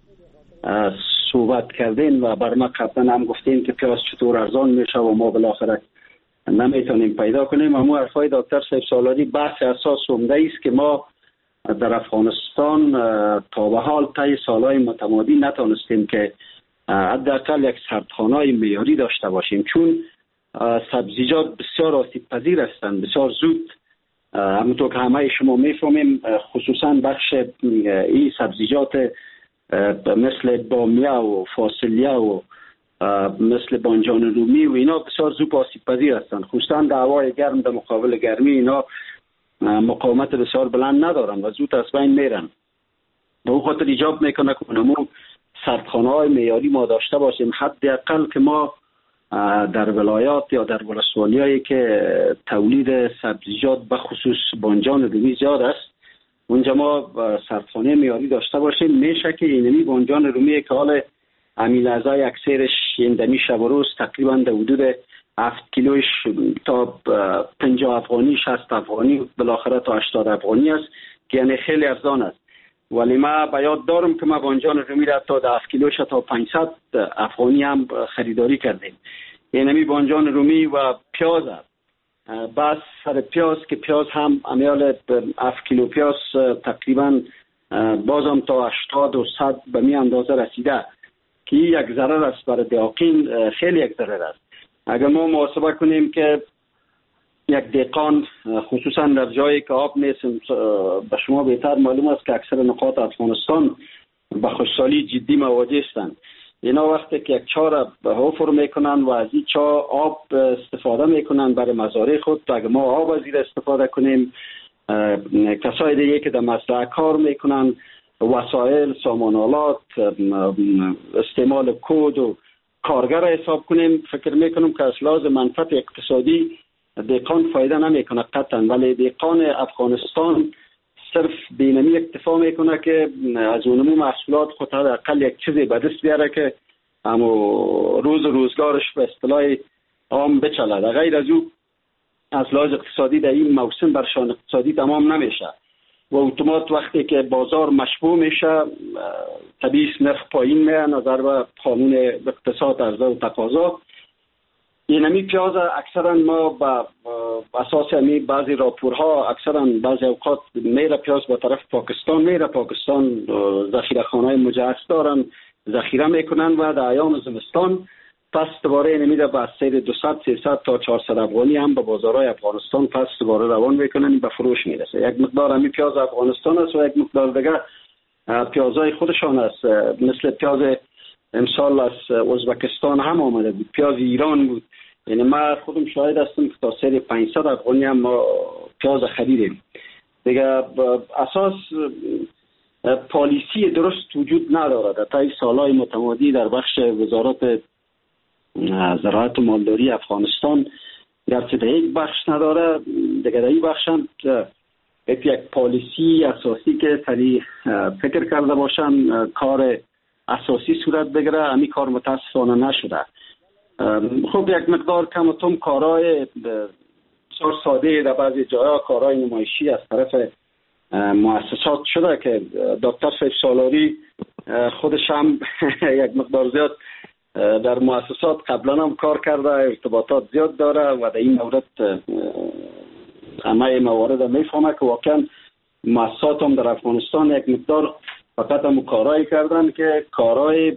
صحبت کردین و بر ما قبلا هم گفتین که پیاز چطور ارزان میشه و ما بالاخره نمیتونیم پیدا کنیم، اما حرفای دکتر صاحب سالاری بحث اساس عمده است که ما در افغانستان تا به حال طی سالهای متمادی نتونستیم که حداقل یک سردخانه‌ای معیاری داشته باشیم، چون سبزیجات بسیار آسیب پذیر هستند، بسیار زود. همونطور که همه شما میفهمیم خصوصا بخش این سبزیجات مثل بامیه و فاصلیه و مثل بانجان رومی و اینا بسیار زود آسیب پذیر هستند، خصوصا در هوای گرم در مقابل گرمی اینا مقاومت بسیار بلند ندارن و زود از بین میرن. به اون خاطر ایجاب میکنه که ما سردخانه های معیاری ما داشته باشیم، حداقل که ما در ولایات یا در ولسوالی هایی که تولید سبزیجات به خصوص بانجان رومی زیاد است اونجا ما سردخانه معیاری داشته باشیم. میشه که اینمی بانجان رومی که حال امیل ازای اکثرش اندمی شب و روز تقریبا در حدود هفت کیلوش تا پنجاه افغانی شصت افغانی بالاخره تا هشتاد افغانی است که یعنی خیلی ارزان است. ولی ما به یاد دارم که ما بانجان رومی را تا ده هفت کیلوش تا پانصد افغانی هم خریداری کردیم. اینمی بانجان رومی و پیاز است. بس سر پیاز که پیاز هم امیال هفت کیلو پیاز تقریبا بازم تا هشتاد و صد به می اندازه رسیده که یک ضرر است برای دهقان، خیلی یک ضرر است. اگر ما محاسبه کنیم که یک دهقان خصوصا در جایی که آب نیست، به شما بهتر معلوم است که اکثر نقاط افغانستان به خشکسالی جدی مواجه هستند. اینا وقتی که یک چا به حفر میکنن و از این چا آب استفاده میکنن برای مزارع خود، تا اگر ما آب از این استفاده کنیم، کسای دیگه که در مزرعه کار میکنن وسایل سامانالات استعمال کود و کارگر حساب کنیم، فکر میکنم که از لحاظ منفعت اقتصادی دهقان فایده نمیکنه قطعا. ولی دهقان افغانستان صرف بینمی اکتفا میکنه که از اونمو محصولات خود حداقل یک چیزی به دست بیاره که اما روز روزگارش به اصطلاح عام بچله. در غیر از او از لحاظ اقتصادی در این موسم برشان اقتصادی تمام نمیشه و اتومات وقتی که بازار مشبوع میشه طبیعی نرخ پایین میاد نظر به قانون اقتصاد عرضه و تقاضا. اینمی پیاز اکثرا ما با اساس همی بعضی راپورها اکثرا بعضی اوقات میره پیاز با طرف پاکستان میره، پاکستان ذخیره خانه‌های مجهز دارن ذخیره میکنن و در ایام زمستان پس دوباره اینمی ده با سیر دویست سیصد تا چهارصد افغانی هم به بازارهای افغانستان پس دوباره روان میکنن به فروش میرسه. یک مقدار همی پیاز افغانستان است و یک مقدار دیگه پیازهای خودشان است، مثل پیاز امسال از ازبکستان هم آمده بود، پیاز ایران بود. یعنی ما خودم شاهد هستم که تا سری پانصد افغانی هم ما پیاز خریدیم دیگه. اساس پالیسی درست وجود نداره در طی سالهای متمادی در بخش وزارت زراعت و مالداری افغانستان، گرچه در یک بخش نداره دیگه در این بخش هم یک پالیسی اساسی که سری فکر کرده باشن کار اساسی صورت بگیره، همین کار متاسفانه نشده. خب یک مقدار کم و توم کارهای بسیار ساده در بعضی جاها کارهای نمایشی از طرف مؤسسات شده که دکتر صاحب سالاری خودش هم یک مقدار زیاد در مؤسسات قبلا هم کار کرده، ارتباطات زیاد داره و در این مورد همه موارد میفهمه که واقعا مؤسسات هم در افغانستان یک مقدار فقط هم کارهایی کردن که کارهای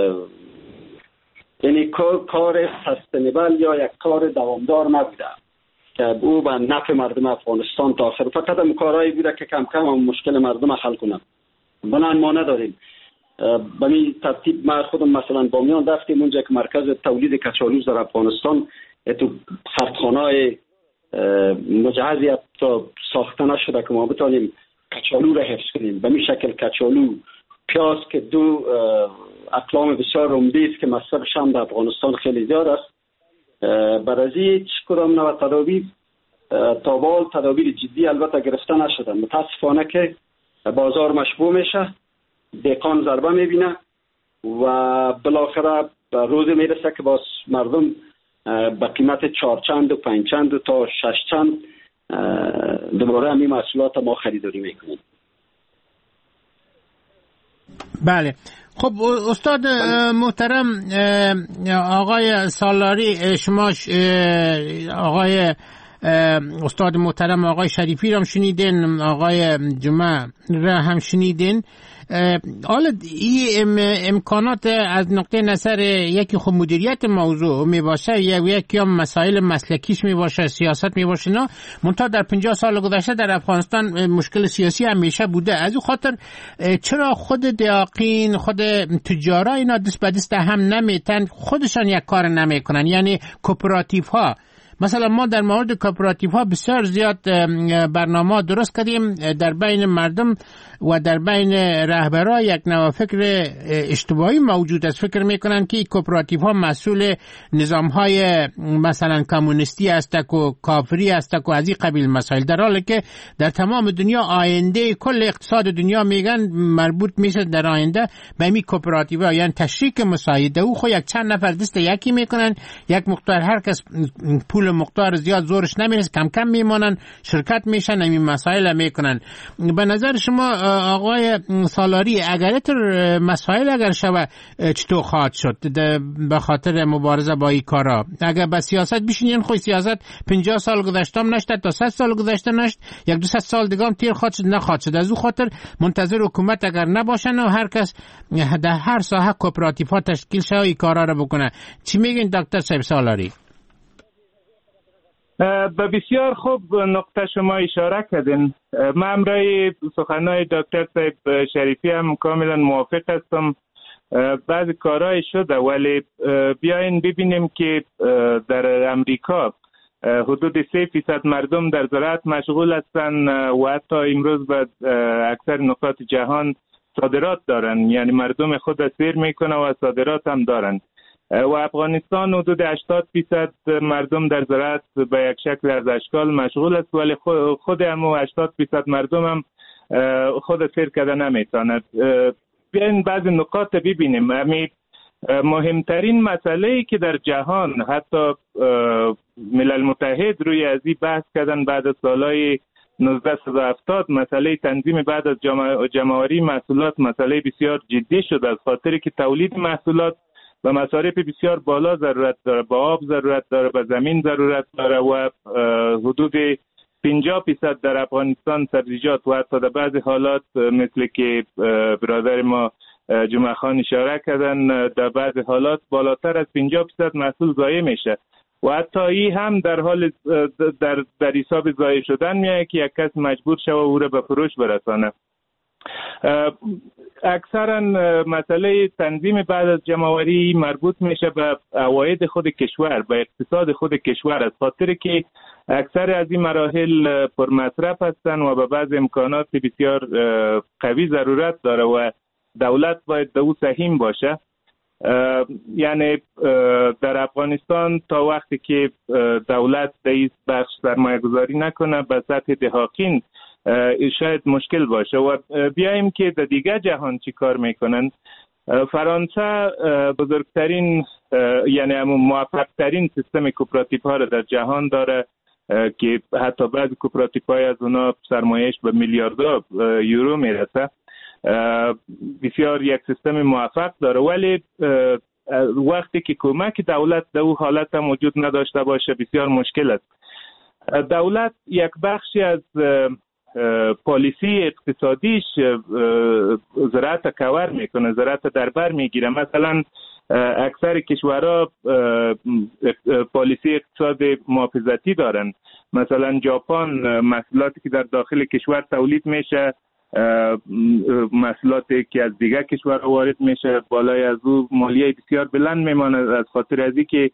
یعنی کار سستنیبل یا یک کار دوامدار نبوده که او به نفع مردم افغانستان تا آخر فقط هم کارهایی بوده که کم کم هم مشکل مردم حل کنن. بنان ما نداریم به این ترتیب. ما خودم مثلا بامیان رفتیم اونجا که مرکز تولید کچالو در افغانستان تو سردخانه‌های مجهزی تا ساخته نشده که ما بتانیم کچالو را حفظ کنیم. به این شکل کچالو پیاز که دو اقلام بسیار عمده است که مصرفش هم در افغانستان خیلی زیاد است. برای هیچ کدام نوع تدابیر تا به حال تدابیر جدی البته گرفته نشده. متاسفانه که بازار مشبوع میشه، دهقان ضربه میبینه و بالاخره روز میرسه که باز مردم به قیمت چهار چند و پنج چند و تا شش چند دوباره همین محصولات ما خریداری میکنیم. بله، خب استاد محترم آقای سالاری، شما آقای استاد محترم آقای شریفی را هم شنیدین، آقای جمعه را هم شنیدین. حالا این امکانات از نقطه نظر یکی خود مدیریت موضوع می باشه یا یکی هم مسائل مسلکیش می باشه، سیاست می باشه، نه منتها در پنجاه سال گذشته در افغانستان مشکل سیاسی همیشه بوده. از اون خاطر چرا خود دیاقین، خود تجارا اینا دست به دست هم نمیتن، خودشان یک کار نمیکنن؟ یعنی کوپراتیف ها، مثلا ما در مورد کوپراتیف ها بسیار زیاد برنامه درست کردیم در بین مردم و در بین رهبران. یک نوع فکر اشتباهی موجود است، فکر میکنن که کوپراتیف ها مسئول نظام های مثلا کمونیستی است و کافری است و از این قبیل مسائل، در حالی که در تمام دنیا آینده کل اقتصاد دنیا میگن مربوط میشه در آینده به می کوپراتیف ها، یعنی تشریک مساعده. او خو یک چند نفر دست یکی میکنن، یک مقدار هر کس پول مقدار زیاد زورش نمیرسه، کم کم میمونن، شرکت میشن، این مسائل میکنن. به نظر شما آقای سالاری اگر مسائل اگر شوه چطور خواهد شد به خاطر مبارزه با این کارا؟ اگر به سیاست بشینین، خوی سیاست پنجاه سال گذشته هم نشد تا صد سال گذشته نشد، یک دو صد سال دیگه هم تیر خواهد شد نخواهد شد. از اون خاطر منتظر حکومت اگر نباشن و هر کس در هر ساحه کوپراتیف ها تشکیل شه و این کارا رو بکنه. چی میگین دکتر صاحب سالاری؟ به بسیار خوب نقطه شما اشاره کردین. من امرای سخنهای دکتر صاحب شریفی هم کاملا موافق هستم. بعضی کارهای شده، ولی بیاین ببینیم که در امریکا حدود سه فیصد مردم در زراعت مشغول هستند و حتی امروز به اکثر نقاط جهان صادرات دارن، یعنی مردم خود سیر میکنه و صادرات هم دارن. و افغانستان حدود هشتاد فیصد مردم در زراعت به یک شکل از اشکال مشغول است، ولی خود هم هشتاد فیصد مردم هم خود سیر کرده نمیتواند. بیاین بعضی نکات ببینیم. همین مهمترین مسئله ای که در جهان حتی ملل متحد روی ازی بحث کردن بعد از سالهای نوزده هفتاد، مسئله تنظیم بعد از جمع‌آوری محصولات مسئله بسیار جدی شد، از خاطر که تولید محصولات و مصارف بسیار بالا ضرورت داره، با آب ضرورت داره، با زمین ضرورت داره و حدود پنجاه فیصد در افغانستان سبزیجات و حتی در بعضی حالات مثل که برادر ما جمعه خان اشاره کردن، در بعضی حالات بالاتر از پنجاه فیصد محصول ضایع میشه و حتی این هم در حال در در حساب ضایع شدن میاد که یک کس مجبور شوه او را به فروش برسانه. اکثرا مسئله تنظیم بعد از جمع‌آوری مربوط میشه به عواید خود کشور، به اقتصاد خود کشور، از خاطر که اکثر از این مراحل پر مصرف هستند و به بعض امکانات بسیار قوی ضرورت داره و دولت باید به او سهیم باشه. یعنی در افغانستان تا وقتی که دولت در این بخش سرمایه گذاری نکنه به سطح دهاقین شاید مشکل باشه. و بیاییم که در دیگه جهان چی کار میکنن. فرانسه بزرگترین یعنی موفق ترین سیستم کوپراتیف ها را در جهان داره که حتی بعضی کوپراتیف های از اونا سرمایهش به میلیاردها یورو میرسه. بسیار یک سیستم موفق داره، ولی وقتی که کمک دولت در اون حالت هم وجود نداشته باشه بسیار مشکل است. دولت یک بخشی از پالیسی اقتصادیش زراعت کور میکنه، زراعت در بر میگیره. مثلا اکثر کشورها پالیسی اقتصاد محافظتی دارن. مثلا ژاپن محصولاتی که در داخل کشور تولید میشه، محصولاتی که از دیگر کشورها وارد میشه بالای از او مالیه بسیار بلند میماند، از خاطر ازی که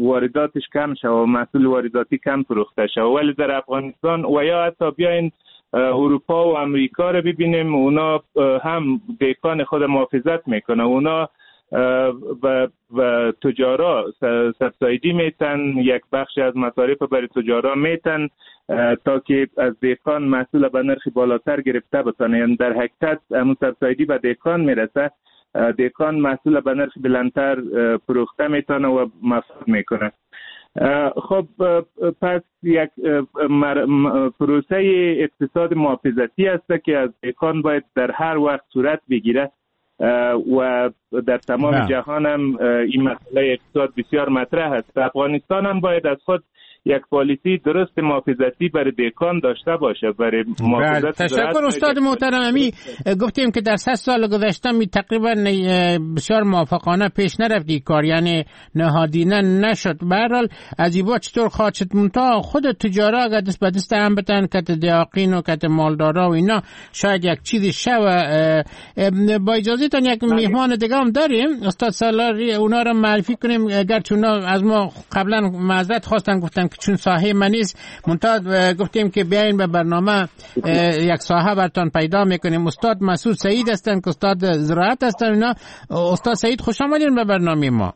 وارداتش کم شه و محصول وارداتی کم فروخته شه. ولی در افغانستان و یا حتی بیاین اروپا و امریکا رو ببینیم، اونا هم دهقان خود محافظت میکنه، اونا و و تجارا سبسایدی میتن، یک بخش از مصارف برای تجارا میتن تا که از دهقان محصول به نرخ بالاتر گرفته بتونه. یعنی در حقیقت همون سبسایدی به دهقان میرسه، دهقان محصول به نرخ بلندتر فروخته میتونه و مفاد میکنه. خب پس یک پروسه اقتصاد محافظتی است که از دهقان باید در هر وقت صورت بگیره و در تمام نه. جهان هم این مسئله اقتصاد بسیار مطرح است. افغانستان هم باید از خود یک پالیسی درست محافظتی برای دهقان داشته باشه. برای محافظت تشکر استاد محترمی. گفتیم که در سه سال گذشته می تقریبا بسیار موافقانه پیش نرفتی کار، یعنی نهادینه نشد. به هر حال از ایبا چطور خواهد شد؟ منتها خود تجارا اگر دست به دست هم بتن، کت دیاقین و کت مالدارا و اینا، شاید یک چیزی شوه. با اجازهتان یک میهمان دیگه هم داریم، استاد سالاری، اونا رو معرفی کنیم. اگر چون از ما قبلا معذرت خواستن، گفتن که چون ساحه من نیست، منتها گفتیم که بیاین به برنامه یک ساحه براتون پیدا میکنیم. استاد مسعود سعید هستن که استاد زراعت هستن. اینا استاد سعید خوش آمدین به برنامه ما.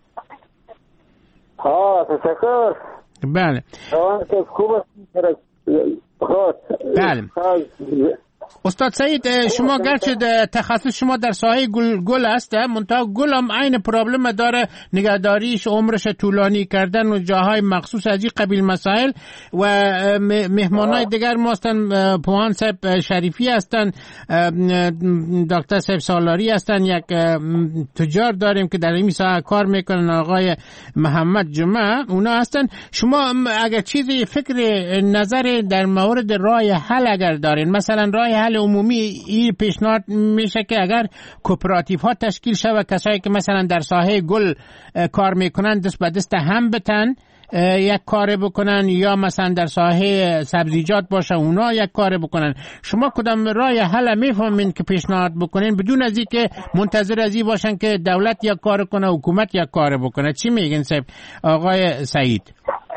ها تشکر. بله خوب است. بله استاد سعید، شما گرچه تخصص شما در ساحه گل گل است، منتها گل هم عین پرابلم داره، نگهداریش، عمرش طولانی کردن و جاهای مخصوص از این قبیل مسائل. و مهمانای دیگر ما هستن، پوهان صاحب شریفی هستن، دکتر صاحب سالاری هستن، یک تجار داریم که در این ساحه کار میکنن، آقای محمد جمعه، اونا هستن. شما اگر چیزی فکر نظر در مورد راه حل اگر دارین، مثلا راه حل عمومی این پیشنهاد میشه که اگر کوپراتیو ها تشکیل شود، کسایی که مثلا در ساحه گل کار میکنن دست به دست هم بتن یک کار بکنن، یا مثلا در ساحه سبزیجات باشه اونا یک کار بکنن. شما کدام راه حل میفهمین که پیشنهاد بکنین بدون از اینکه منتظر از این باشن که دولت یک کار کنه، حکومت یک کار بکنه؟ چی میگین صاحب آقای سعید؟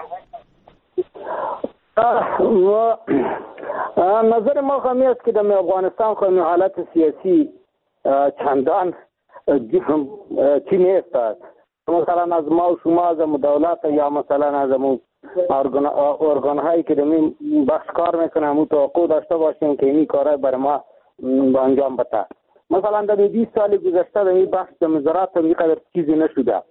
نظر ما خمی است که در افغانستان خمی حالت سیاسی چندان چی نیست است. مثلا از ما و شما از دولت یا مثلا از ارگان هایی که در این بخش کار میکنه همون توقع داشته باشیم که این کارهای برای ما انجام بده. مثلا در بیست سال گذشته در این بخش در وزارت هم اینقدر چیزی نشده.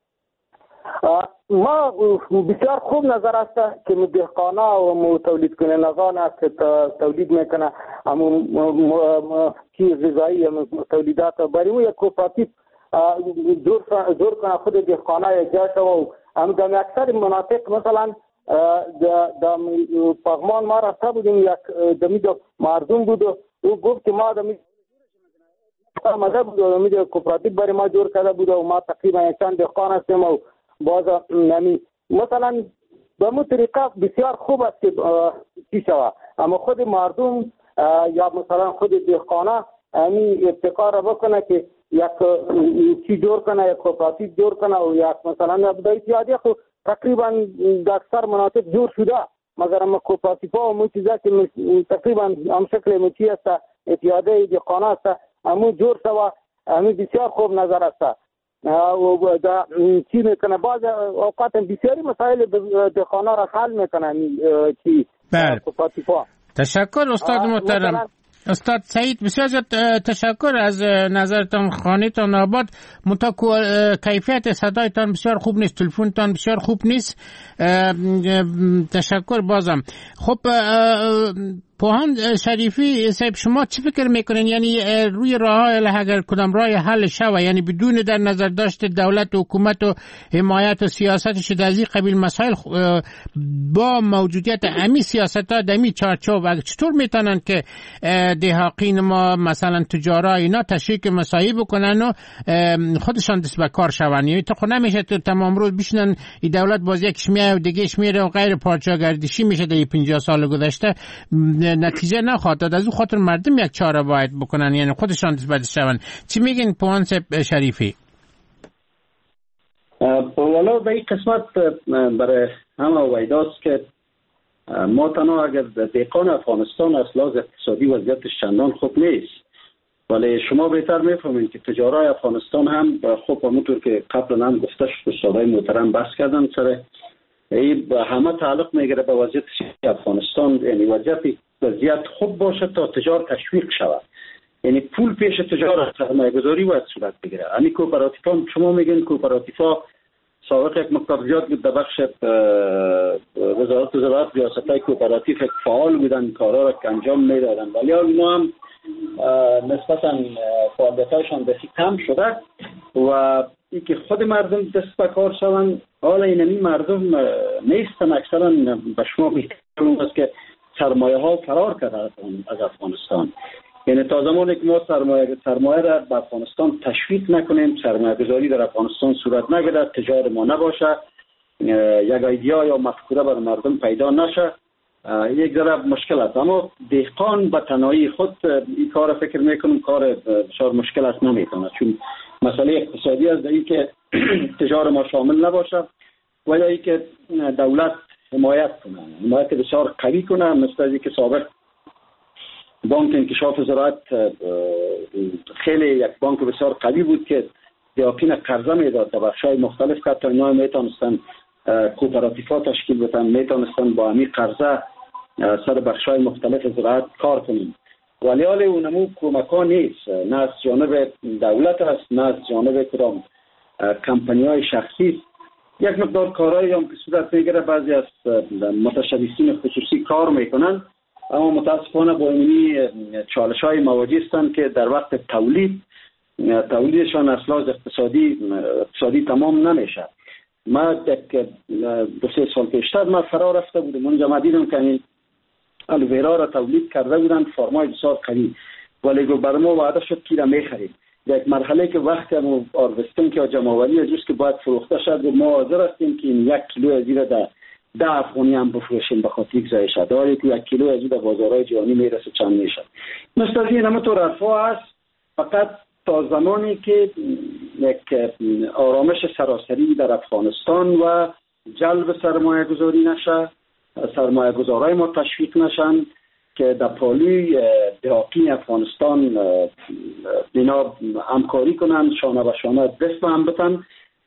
ما بسیار خوب نظر است که دهقانا و تولید کنندگان است که تولید میکنه همون کی غذایی تولیدات برای اون یک کوپراتیو جور کنه، خود دهقانا یک جا شو. و هم در اکثر مناطق مثلا در پغمان ما رفته بودیم، یک دمی مردم بود و او گفت که ما دمی مذهب بود و دمی کوپراتیو برای ما جور کرده بود و ما تقریبا یک چند دهقان هستیم و باز نمی مثلا به مو طریقه بسیار خوب است که چی شود، اما خود مردم یا مثلا خود دهقانا همین ابتکار را بکنه که یک چی جور کنه، یک کوپراتیو جور کنه و یک مثلا بدای اتحادیه خو تقریبا در اکثر مناطق جور شده، مگر اما کوپراتیو ها و مو چیزا که تقریبا هم شکل مچی است، اتحادیه دهقانا است، همون جور شود. همین بسیار خوب نظر است و دا چی میکنه. بعض اوقات بسیاری مسائل دهقانا را حل میکنه چی. بله تشکر استاد محترم. استاد سعید بسیار تشکر از نظرتان، خانه‌تان آباد. منتها کیفیت صدایتان بسیار خوب نیست، تلفنتان بسیار خوب نیست. تشکر بازم. خب پوهان شریفی صاحب، شما چی فکر میکنین؟ یعنی روی راه اگر کدام راه حل شوه، یعنی بدون در نظر داشت دولت و حکومت و حمایت و سیاستش در این قبیل مسائل، با موجودیت امی سیاست ها دمی چارچوب، چطور میتونن که دهاقین ما مثلا تجارا اینا تشریک مساعی بکنن و خودشان دست به کار شون؟ یعنی تو خود نمیشه تو تمام روز بشنن این دولت باز یکش میاد و دیگهش میره و غیر پارچه‌گردشی میشه در پنجاه سال گذشته، نتیجه نخواهد داد. از اون خاطر مردم یک چاره باید بکنن، یعنی خودشان دست به دست شون. چی میگین پوهان شریفی؟ والا به این قسمت برای همه ویداست که ما تنها اگر دهقان افغانستان از لحاظ اقتصادی وضعیتش چندان خوب نیست، ولی شما بهتر میفهمید که تجارای افغانستان هم خوب همونطور که قبلا هم گفته شد استادای محترم بحث کردن سر این همه تعلق میگیره به وضعیت افغانستان. یعنی وضعیت وضعیت خوب باشه تا تجار تشویق شود، یعنی پول پیش تجارت سرمایه گذاری باید صورت بگیره. یعنی کوپراتیفا شما میگین کوپراتیفا سابق یک مقدار زیاد بود در بخش وزارت زراعت ریاستای کوپراتیو فعال بودن، کارا را انجام میدادن، ولی اینا هم نسبتا فعالیتاشان بسی کم شده و ای که خود مردم دست به کار شوند. حالا اینمی مردم نیستن، اکثرا به شما میگم است که سرمایه ها فرار کرده از افغانستان. یعنی تا زمانی که ما سرمایه سرمایه را به افغانستان تشویق نکنیم، سرمایه گذاری در افغانستان صورت نگیرد، تجار ما نباشه، یک ایدیا یا مفکوره بر مردم پیدا نشه، یک ذره مشکل است. اما دهقان به تنهایی خود این کار فکر میکنم کار بسیار مشکل است نمیتونه، چون مسئله اقتصادی است این که تجار ما شامل نباشه و یا این که دولت حمایت کنه، حمایت بسیار قوی کنه، مثل از که سابق بانک انکشاف زراعت خیلی یک بانک بسیار قوی بود که دیاقین قرضه میداد در بخش‌های مختلف که تا اینا میتونستن کوپراتیفا تشکیل بدن، میتونستن با همین قرضه سر بخش‌های مختلف زراعت کار کنیم. ولی حال اونمو کمک‌ها نیست، نه از جانب دولت است نه از جانب کدام کمپانی‌های شخصی. یک مقدار کارهایی هم که صورت میگیره، بعضی از متشبثین خصوصی کار میکنن، اما متاسفانه با اینی چالش‌های مواجه هستند که در وقت تولید تولیدشان از لحاظ اقتصادی اقتصادی تمام نمیشه. ما یک دو سه سال پیشتر ما فرا رفته بودم اونجا، ما دیدم که این الویرا را تولید کرده بودن فرمای بسیار قوی، ولی گفت برای ما وعده شد که را میخریم. یک مرحله که وقتی ما آروستیم که جمع‌آوری اجوز که باید فروخته شد، ما حاضر هستیم که این یک کیلو از این در ده افغانی هم بفروشیم به خاطر یک زایشه داری که یک کیلو از این در بازارهای جهانی میرسه چند میشه. مثل از این همه طور حرفا هست، فقط تا زمانی که یک آرامش سراسری در افغانستان و جلب سرمایه گذاری نشه، سرمایه گذارای ما تشویق نشن که در پالوی دهاقین افغانستان اینا همکاری کنن، شانه به شانه دست هم بتن،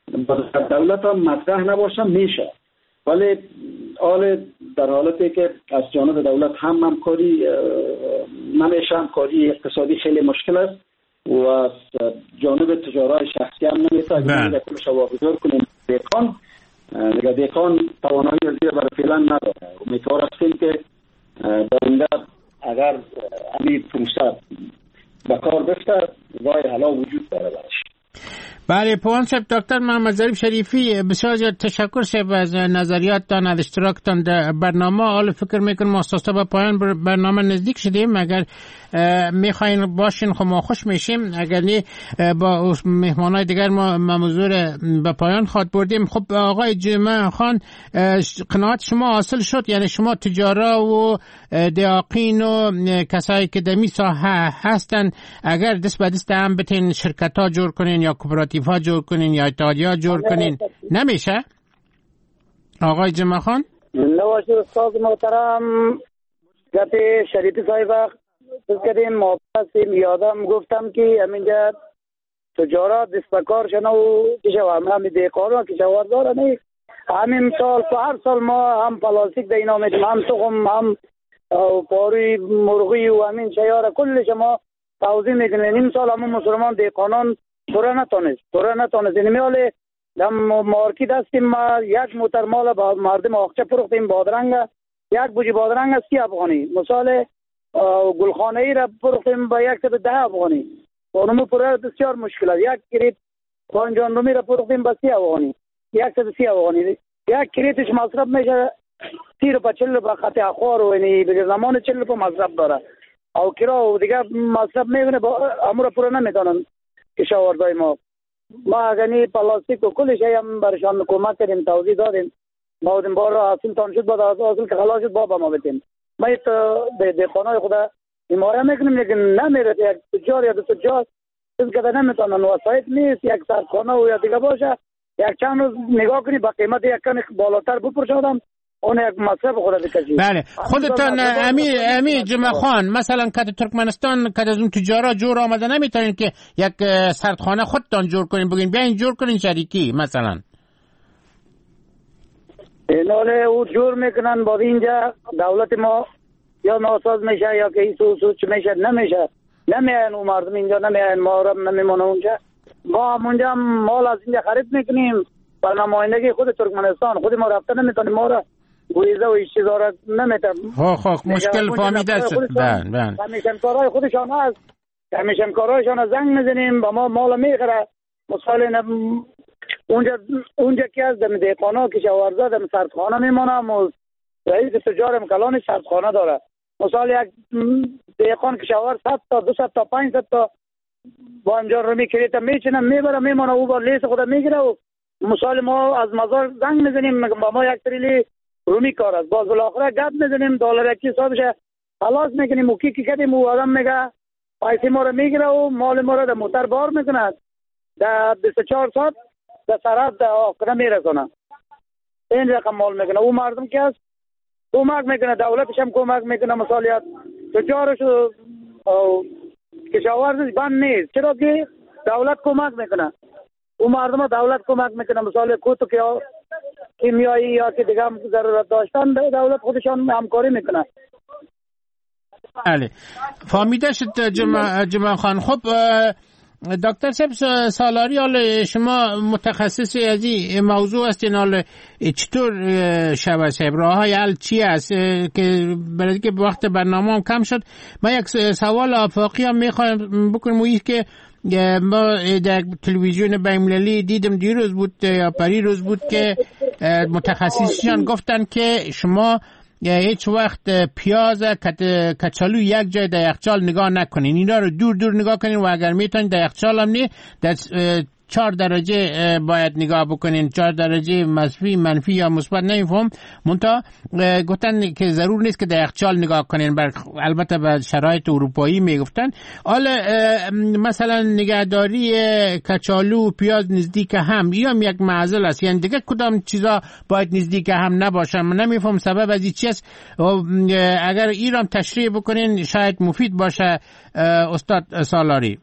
دولت هم مطرح نباشه میشه. ولی حال در حالتی که از جانب دولت هم همکاری نمیشه، همکاری اقتصادی خیلی مشکل است و از جانب تجارای شخصی هم نمیشه. اگر کلش واگذار کنیم دهقان، دیگه دهقان توانایی ازی برای فعلا نداره. امیدوار هستیم که در اینجا اگر همین فرصت به کار بفته راه حل وجود داره برش. بله پوان صاحب، دکتر محمد ظریف شریفی، بسیار زیاد تشکر صاحب از نظریاتتان، از اشتراکتان در برنامه. حالا فکر میکنم ما به پایان برنامه نزدیک شدیم. اگر میخواین باشین خب ما خوش میشیم، اگر نه با مهمانای دیگر ما موضوع به پایان خواد بردیم. خب آقای جمعه خان، قناعت شما حاصل شد؟ یعنی شما تجارا و دهاقین و کسایی که دمی ساحه هستن اگر دست به دست هم بتین شرکت ها جور کنین یا کوپراتیفا جور کنین یا اتحادیه جور کنین نمیشه؟ آقای جمعه خان نواشی استاد محترم گفت شریفی صاحب از کردیم ما پسیم یادم گفتم که همینجا تجارات دستکار شنه و کشاورم همین دیکار و کشاوردار نه. همین سال هر سال ما هم پلاستیک در اینا میدیم، هم تخم، هم پاروی مرغی و همین شیاره کلش ما توضیح میکنیم. این سال همون مسلمان دیکانان پورا نتونست پورا نتونست این میاله دم مارکی دستیم ما یک موتر مال با مردم آخچه پروختیم بادرنگ، یک بوجی بادرنگ سی افغانی، مثال گلخانه ای را پروختیم با یک ده افغانی، اونمو پورا بسیار مشکل است. یک کریت پنجان رومی را پروختیم با سی افغانی، یک صد سی افغانی، یک کریتش مصرف میشه سی رو با چل رو با خط اخوار و اینی به زمان چل رو مصرف داره او کرا و دیگه مصرف میکنه با امور پورا نمیدانن کشاورزای ما. ما اگنی پلاستیک و کلش هم برشان کمک کردیم، توضیح دادیم، ما بودیم بار حاصل تان شد بعد از حاصل که خلاص شد بابا ما بدیم. ما ایت به خانه خدا ایماره میکنیم لیکن نمیره. یک تجار یا دو تجار از کده نمیتونن وسایت نیست، یک سرخانه و یا دیگه باشه یک چند روز نگاه کنی با قیمت یک کن بالاتر بپرشادم اون یک مصرف خود بکشید. بله خودتان امی امی جمعه خان مثلا که ترکمنستان که از اون تجارا جور آمده نمیتونین که یک سردخانه خودتان جور کنین بگین بیاین جور کنین شریکی مثلا؟ ایناله او جور میکنن با اینجا دولت ما یا ناساز میشه یا که ایسو سوچ میشه نمیشه نمیاین اون مردم اینجا نمیاین ما را نمیمونه اونجا. ما هم اونجا مال از اینجا خرید میکنیم با نمایندگی خود ترکمنستان خود ما رفته نمیتونیم ما را گویزه و این چیزا را نمیتونیم. خب خب مشکل فهمیده شد. بله بله کمیشنکارای خودشان هست کمیشنکارایشان زنگ میزنیم با ما مال میخره مثلا اونجا اونجا که از دم دیقانا کشاورزا دم سردخانه میمونم و رئیس تجار کلان سردخانه داره. مثلا یک دیقان کشاورز صد تا دویست تا پانصد تا با اینجا رو میکریت میچینه میبره میمونه او با لیس خود میگیره و مثلا ما از مزار زنگ میزنیم با ما یک تریلی رومی کار است باز بالاخره گپ میزنیم دلار یکی حسابش خلاص میکنیم و کی کی کردیم و آدم میگه پیسه ما رو میگیره و مال ما رو در موتر بار میکنه در بیست و چهار ساعت در سرحد در آخره میرسونه. این رقم مال میکنه او مردم که هست کمک میکنه دولتش هم کمک میکنه مثلا تجارش و کشاورزش بند نیست چرا که دولت کمک میکنه او مردم دولت کمک میکنه مثلا کوتو که کیمیایی یا که دیگه هم ضرورت داشتن دولت خودشان همکاری میکنه. بله فهمیده شد جمعه, جمعه خان. خب دکتر صاحب سالاری حال شما متخصص از این موضوع هستین حال چطور شبه صاحب راه های حل چی است که برای که وقت برنامه هم کم شد من یک سوال آفاقی هم میخوایم بکنم و که ما در تلویزیون بین‌المللی دیدم دیروز بود یا پریروز بود که متخصصین گفتن که شما هیچ وقت پیاز کچالو یک جای در یخچال نگاه نکنین اینا رو دور دور نگاه کنین و اگر میتونین در یخچال هم نی در چهار درجه باید نگاه بکنین چهار درجه منفی منفی یا مثبت نمیفهم منتها گفتن که ضرور نیست که در یخچال نگاه کنین بر البته به شرایط اروپایی میگفتن. حالا مثلا نگهداری کچالو و پیاز نزدیک هم یا هم یک معضل است یعنی دیگه کدام چیزا باید نزدیک هم نباشن من نمیفهم سبب از این چی است اگر ایران تشریح بکنین شاید مفید باشه استاد سالاری.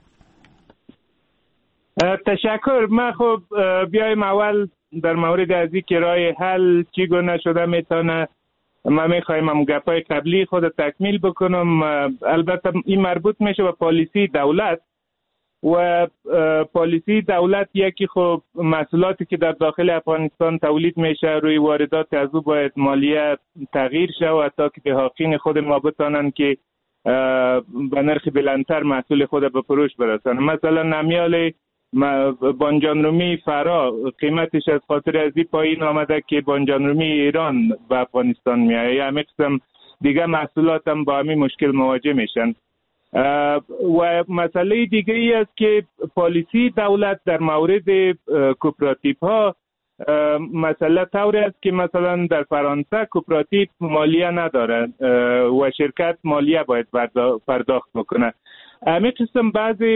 تشکر. من خب بیایم اول در مورد از اینکه راه حل چگونه شده میتونه من میخوایم هم گپای قبلی خود تکمیل بکنم. البته این مربوط میشه به پالیسی دولت و پالیسی دولت یکی خب محصولاتی که در داخل افغانستان تولید میشه روی واردات از او باید مالیه تغییر شود تا که دهقان خود ما بتانن که به نرخ بلندتر محصول خود به فروش برسن. مثلا نمیال بانجان رومی فرا قیمتش از خاطر از این پایین آمده که بانجان رومی ایران به افغانستان میایه همه قسم دیگه محصولات هم با همین مشکل مواجه میشن. و مسئله دیگه ای است که پالیسی دولت در مورد کوپراتیو ها مسئله طوری است که مثلا در فرانسه کوپراتیو مالیه نداره و شرکت مالیه باید پرداخت بکنه. همین قسم بعضی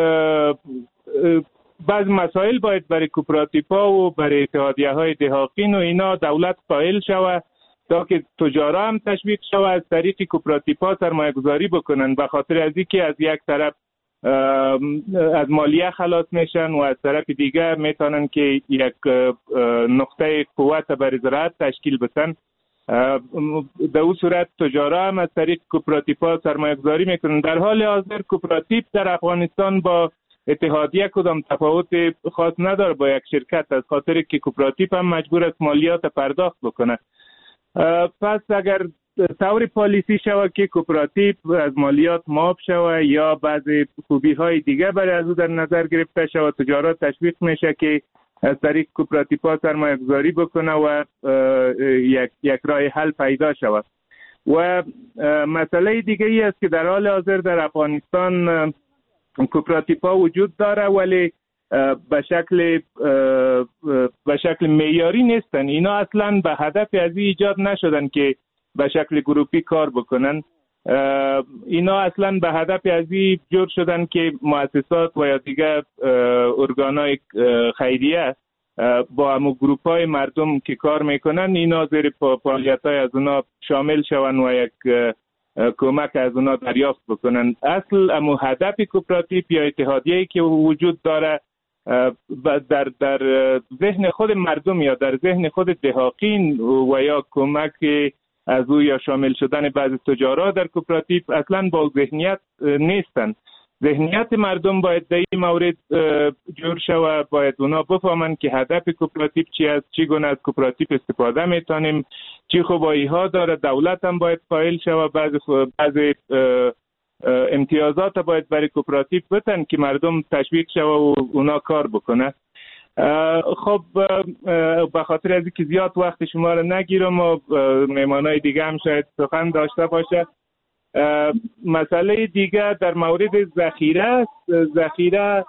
بعض مسائل باید برای کوپراتیو ها و برای اتحادیه های دهقان و اینا دولت قائل شود تا که تجارا هم تشویق شود از طریق کوپراتیو ها سرمایه گذاری بکنن به خاطر از اینکه از یک طرف از مالیه خلاص میشن و از طرف دیگه میتونن که یک نقطه قوت برای زراعت تشکیل بدن. در اون صورت تجارا هم از طریق کوپراتیو ها سرمایه گذاری میکنن. در حال حاضر کوپراتیو در افغانستان با اتحادیه کدام تفاوت خاص نداره با یک شرکت از خاطر که کوپراتیو هم مجبور است مالیات پرداخت بکنه. پس اگر طور پالیسی شود که کوپراتیو از مالیات معاف شود یا بعضی خوبی های دیگه برای از او در نظر گرفته شود تجارت تشویق میشه که از طریق کوپراتیو ها سرمایه گذاری بکنه و یک یک راه حل پیدا شود. و مسئله دیگه ای است که در حال حاضر در افغانستان کوپراتیو ها وجود داره ولی به شکل به شکل معیاری نیستن. اینا اصلا به هدف از ایجاد نشدن که به شکل گروپی کار بکنن. اینا اصلا به هدف از این جور شدن که مؤسسات و یا دیگر ارگانهای خیریه با همو گروپ های مردم که کار میکنن اینا زیر فعالیت های از اونا شامل شون و یک کمک از اونا دریافت بکنن. اصل همو هدف کوپراتیو یا اتحادیه‌ای که وجود داره در در ذهن خود مردم یا در ذهن خود دهاقین و یا کمک از او یا شامل شدن بعضی تجارا در کوپراتیو اصلا با ذهنیت نیستن. ذهنیت مردم باید در این مورد جور شوه، باید اونا بفهمن که هدف کوپراتیو چی است، چی گونه از کوپراتیو استفاده میتونیم، چی خوبایی ها داره. دولت هم باید قائل شوه بعضی بعضی امتیازات باید برای کوپراتیو بتن که مردم تشویق شوه و اونا کار بکنه. خب به خاطر از اینکه زیاد وقت شما رو نگیرم و مهمانای دیگه هم شاید سخن داشته باشه، مسئله دیگه در مورد ذخیره است. ذخیره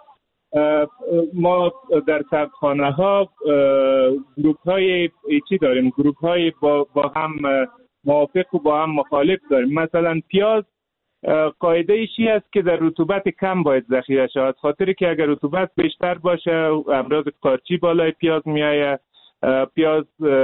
ما در سردخانه ها گروپ های چی داریم، گروپ های با, با هم موافق و با هم مخالف داریم. مثلا پیاز قاعده ایشی است که در رطوبت کم باید ذخیره شود، خاطری که اگر رطوبت بیشتر باشه امراض قارچی بالای پیاز میآید، پیاز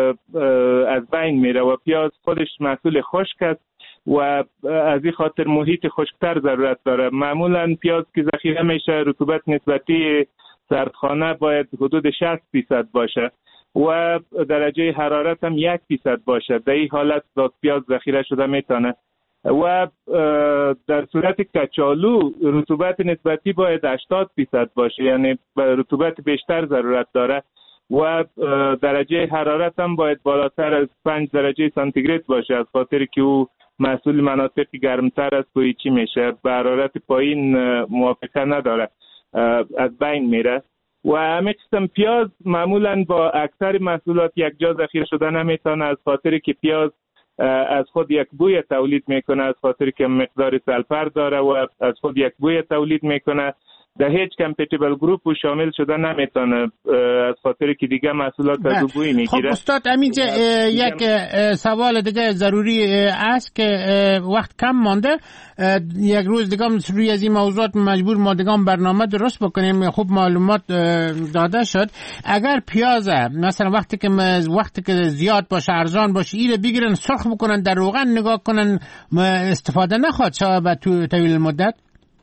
از بین میره و پیاز خودش محصول خشک است و از این خاطر محیط خشکتر ضرورت داره. معمولا پیاز که ذخیره میشه رطوبت نسبتی سردخانه باید حدود شصت درصد باشه و درجه حرارت هم یک درصد باشه. در این حالت پیاز ذخیره شده میتونه و در صورت کچالو رطوبت نسبتی باید هشتاد درصد باشه، یعنی رطوبت بیشتر ضرورت داره و درجه حرارت هم باید بالاتر از پنج درجه سانتیگراد باشه، از خاطر که او محصول مناطق گرمتر است و چی میشه به حرارت پایین موافقه نداره، از بین میره. و همه قسم پیاز معمولا با اکثر محصولات یک جا ذخیره شده نمیتونه، از خاطر که پیاز از خود یک بوی تولید میکنه، از خاطر که مقدار سلفر داره و از خود یک بوی تولید میکنه. در هیچ کمپیتیبل گروپ و شامل شده نمیتونه، از خاطر که دیگه محصولات از بوی میگیره. خب استاد امینجا یک سوال دیگه ضروری است که وقت کم مانده، یک روز دیگه روی از این موضوعات مجبور ما دیگه برنامه درست بکنیم. خوب معلومات داده شد. اگر پیاز مثلا وقتی که وقتی که زیاد باشه ارزان باشه اینو بگیرن سرخ بکنن در روغن نگاه کنن استفاده نخواد شود تو طویل مدت.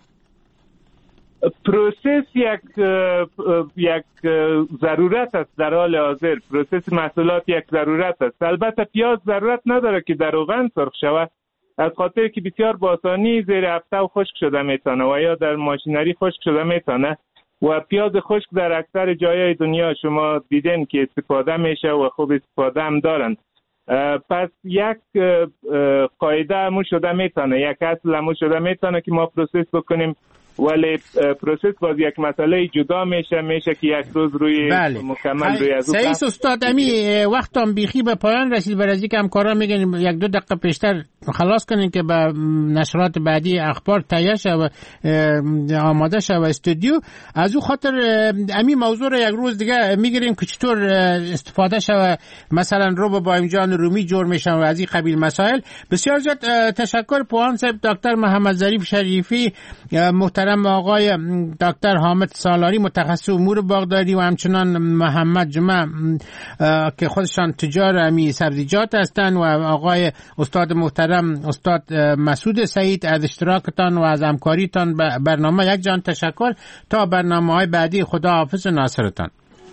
پروسس یک یک ضرورت است در حال حاضر. پروسس محصولات یک ضرورت است. البته پیاز ضرورت نداره که در روغن سرخ شود، از خاطر که بسیار با آسانی زیر هفته و خشک شده میتونه و یا در ماشینری خشک شده میتونه و پیاز خشک در اکثر جایهای دنیا شما دیدین که استفاده میشه و خوب استفاده هم دارن. پس یک قاعده همون شده میتونه، یک اصل همون شده میتونه که ما پروسس بکنیم، ولی پروسس باز یک مسئله جدا میشه میشه که یک روز روی بله. مکمل روی از صحیح استاد امی وقتم بیخی به پایان رسید. برای اینکه همکارا میگن یک دو دقیقه پیشتر خلاص کنین که به نشرات بعدی اخبار تهیه شه و آماده شه و استودیو. از او خاطر امی موضوع رو یک روز دیگه میگیریم که چطور استفاده شه، مثلا رو با امجان رومی جور میشن و از این قبیل مسائل. بسیار زیاد تشکر پوان صاحب دکتر محمد ظریف شریفی، محترم آقای دکتر حامد سالاری متخصص امور باغداری و همچنان محمد جمعه که خودشان تجار امی سبزیجات هستند و آقای استاد محترم استاد مسعود سعید از اشتراکتان و از همکاریتان به برنامه یک جان تشکر. تا برنامه‌های بعدی خدا حافظ و ناصرتان.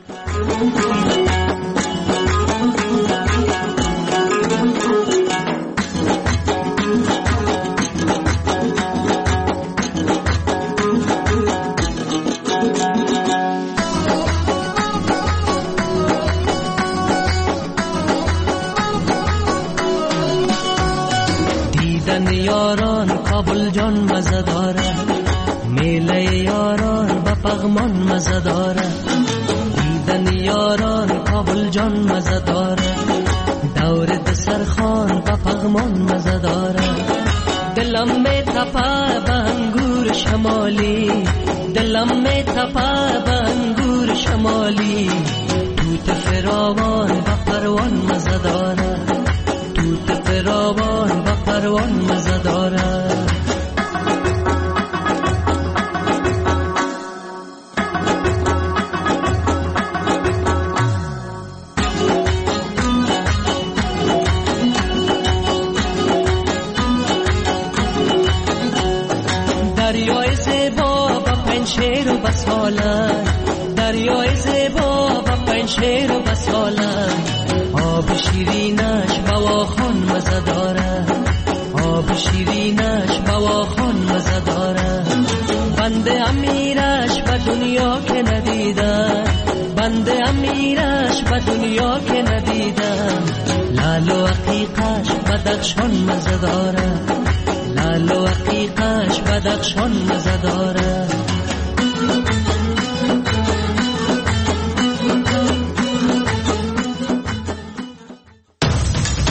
یاران کابل جان مزه داره، میله یاران با پغمان مزه داره. دیدن یاران کابل جان مزه داره، دور دسرخان با پغمان مزه داره. دلم می تپه به انگور شمالی، دلم می تپه به انگور شمالی. توت فراوان با پروان مزه داره، توت فراوان با پروان مزه داره. جمالش، دریای زیبا و پنشیر و بسالش. آب شیرینش بواخون مزه داره، آب شیرینش بواخون مزه داره. بنده امیرش به دنیا که ندیدم، بنده امیرش به دنیا که ندیدم. لال و عقیقش بدخشان مزه داره،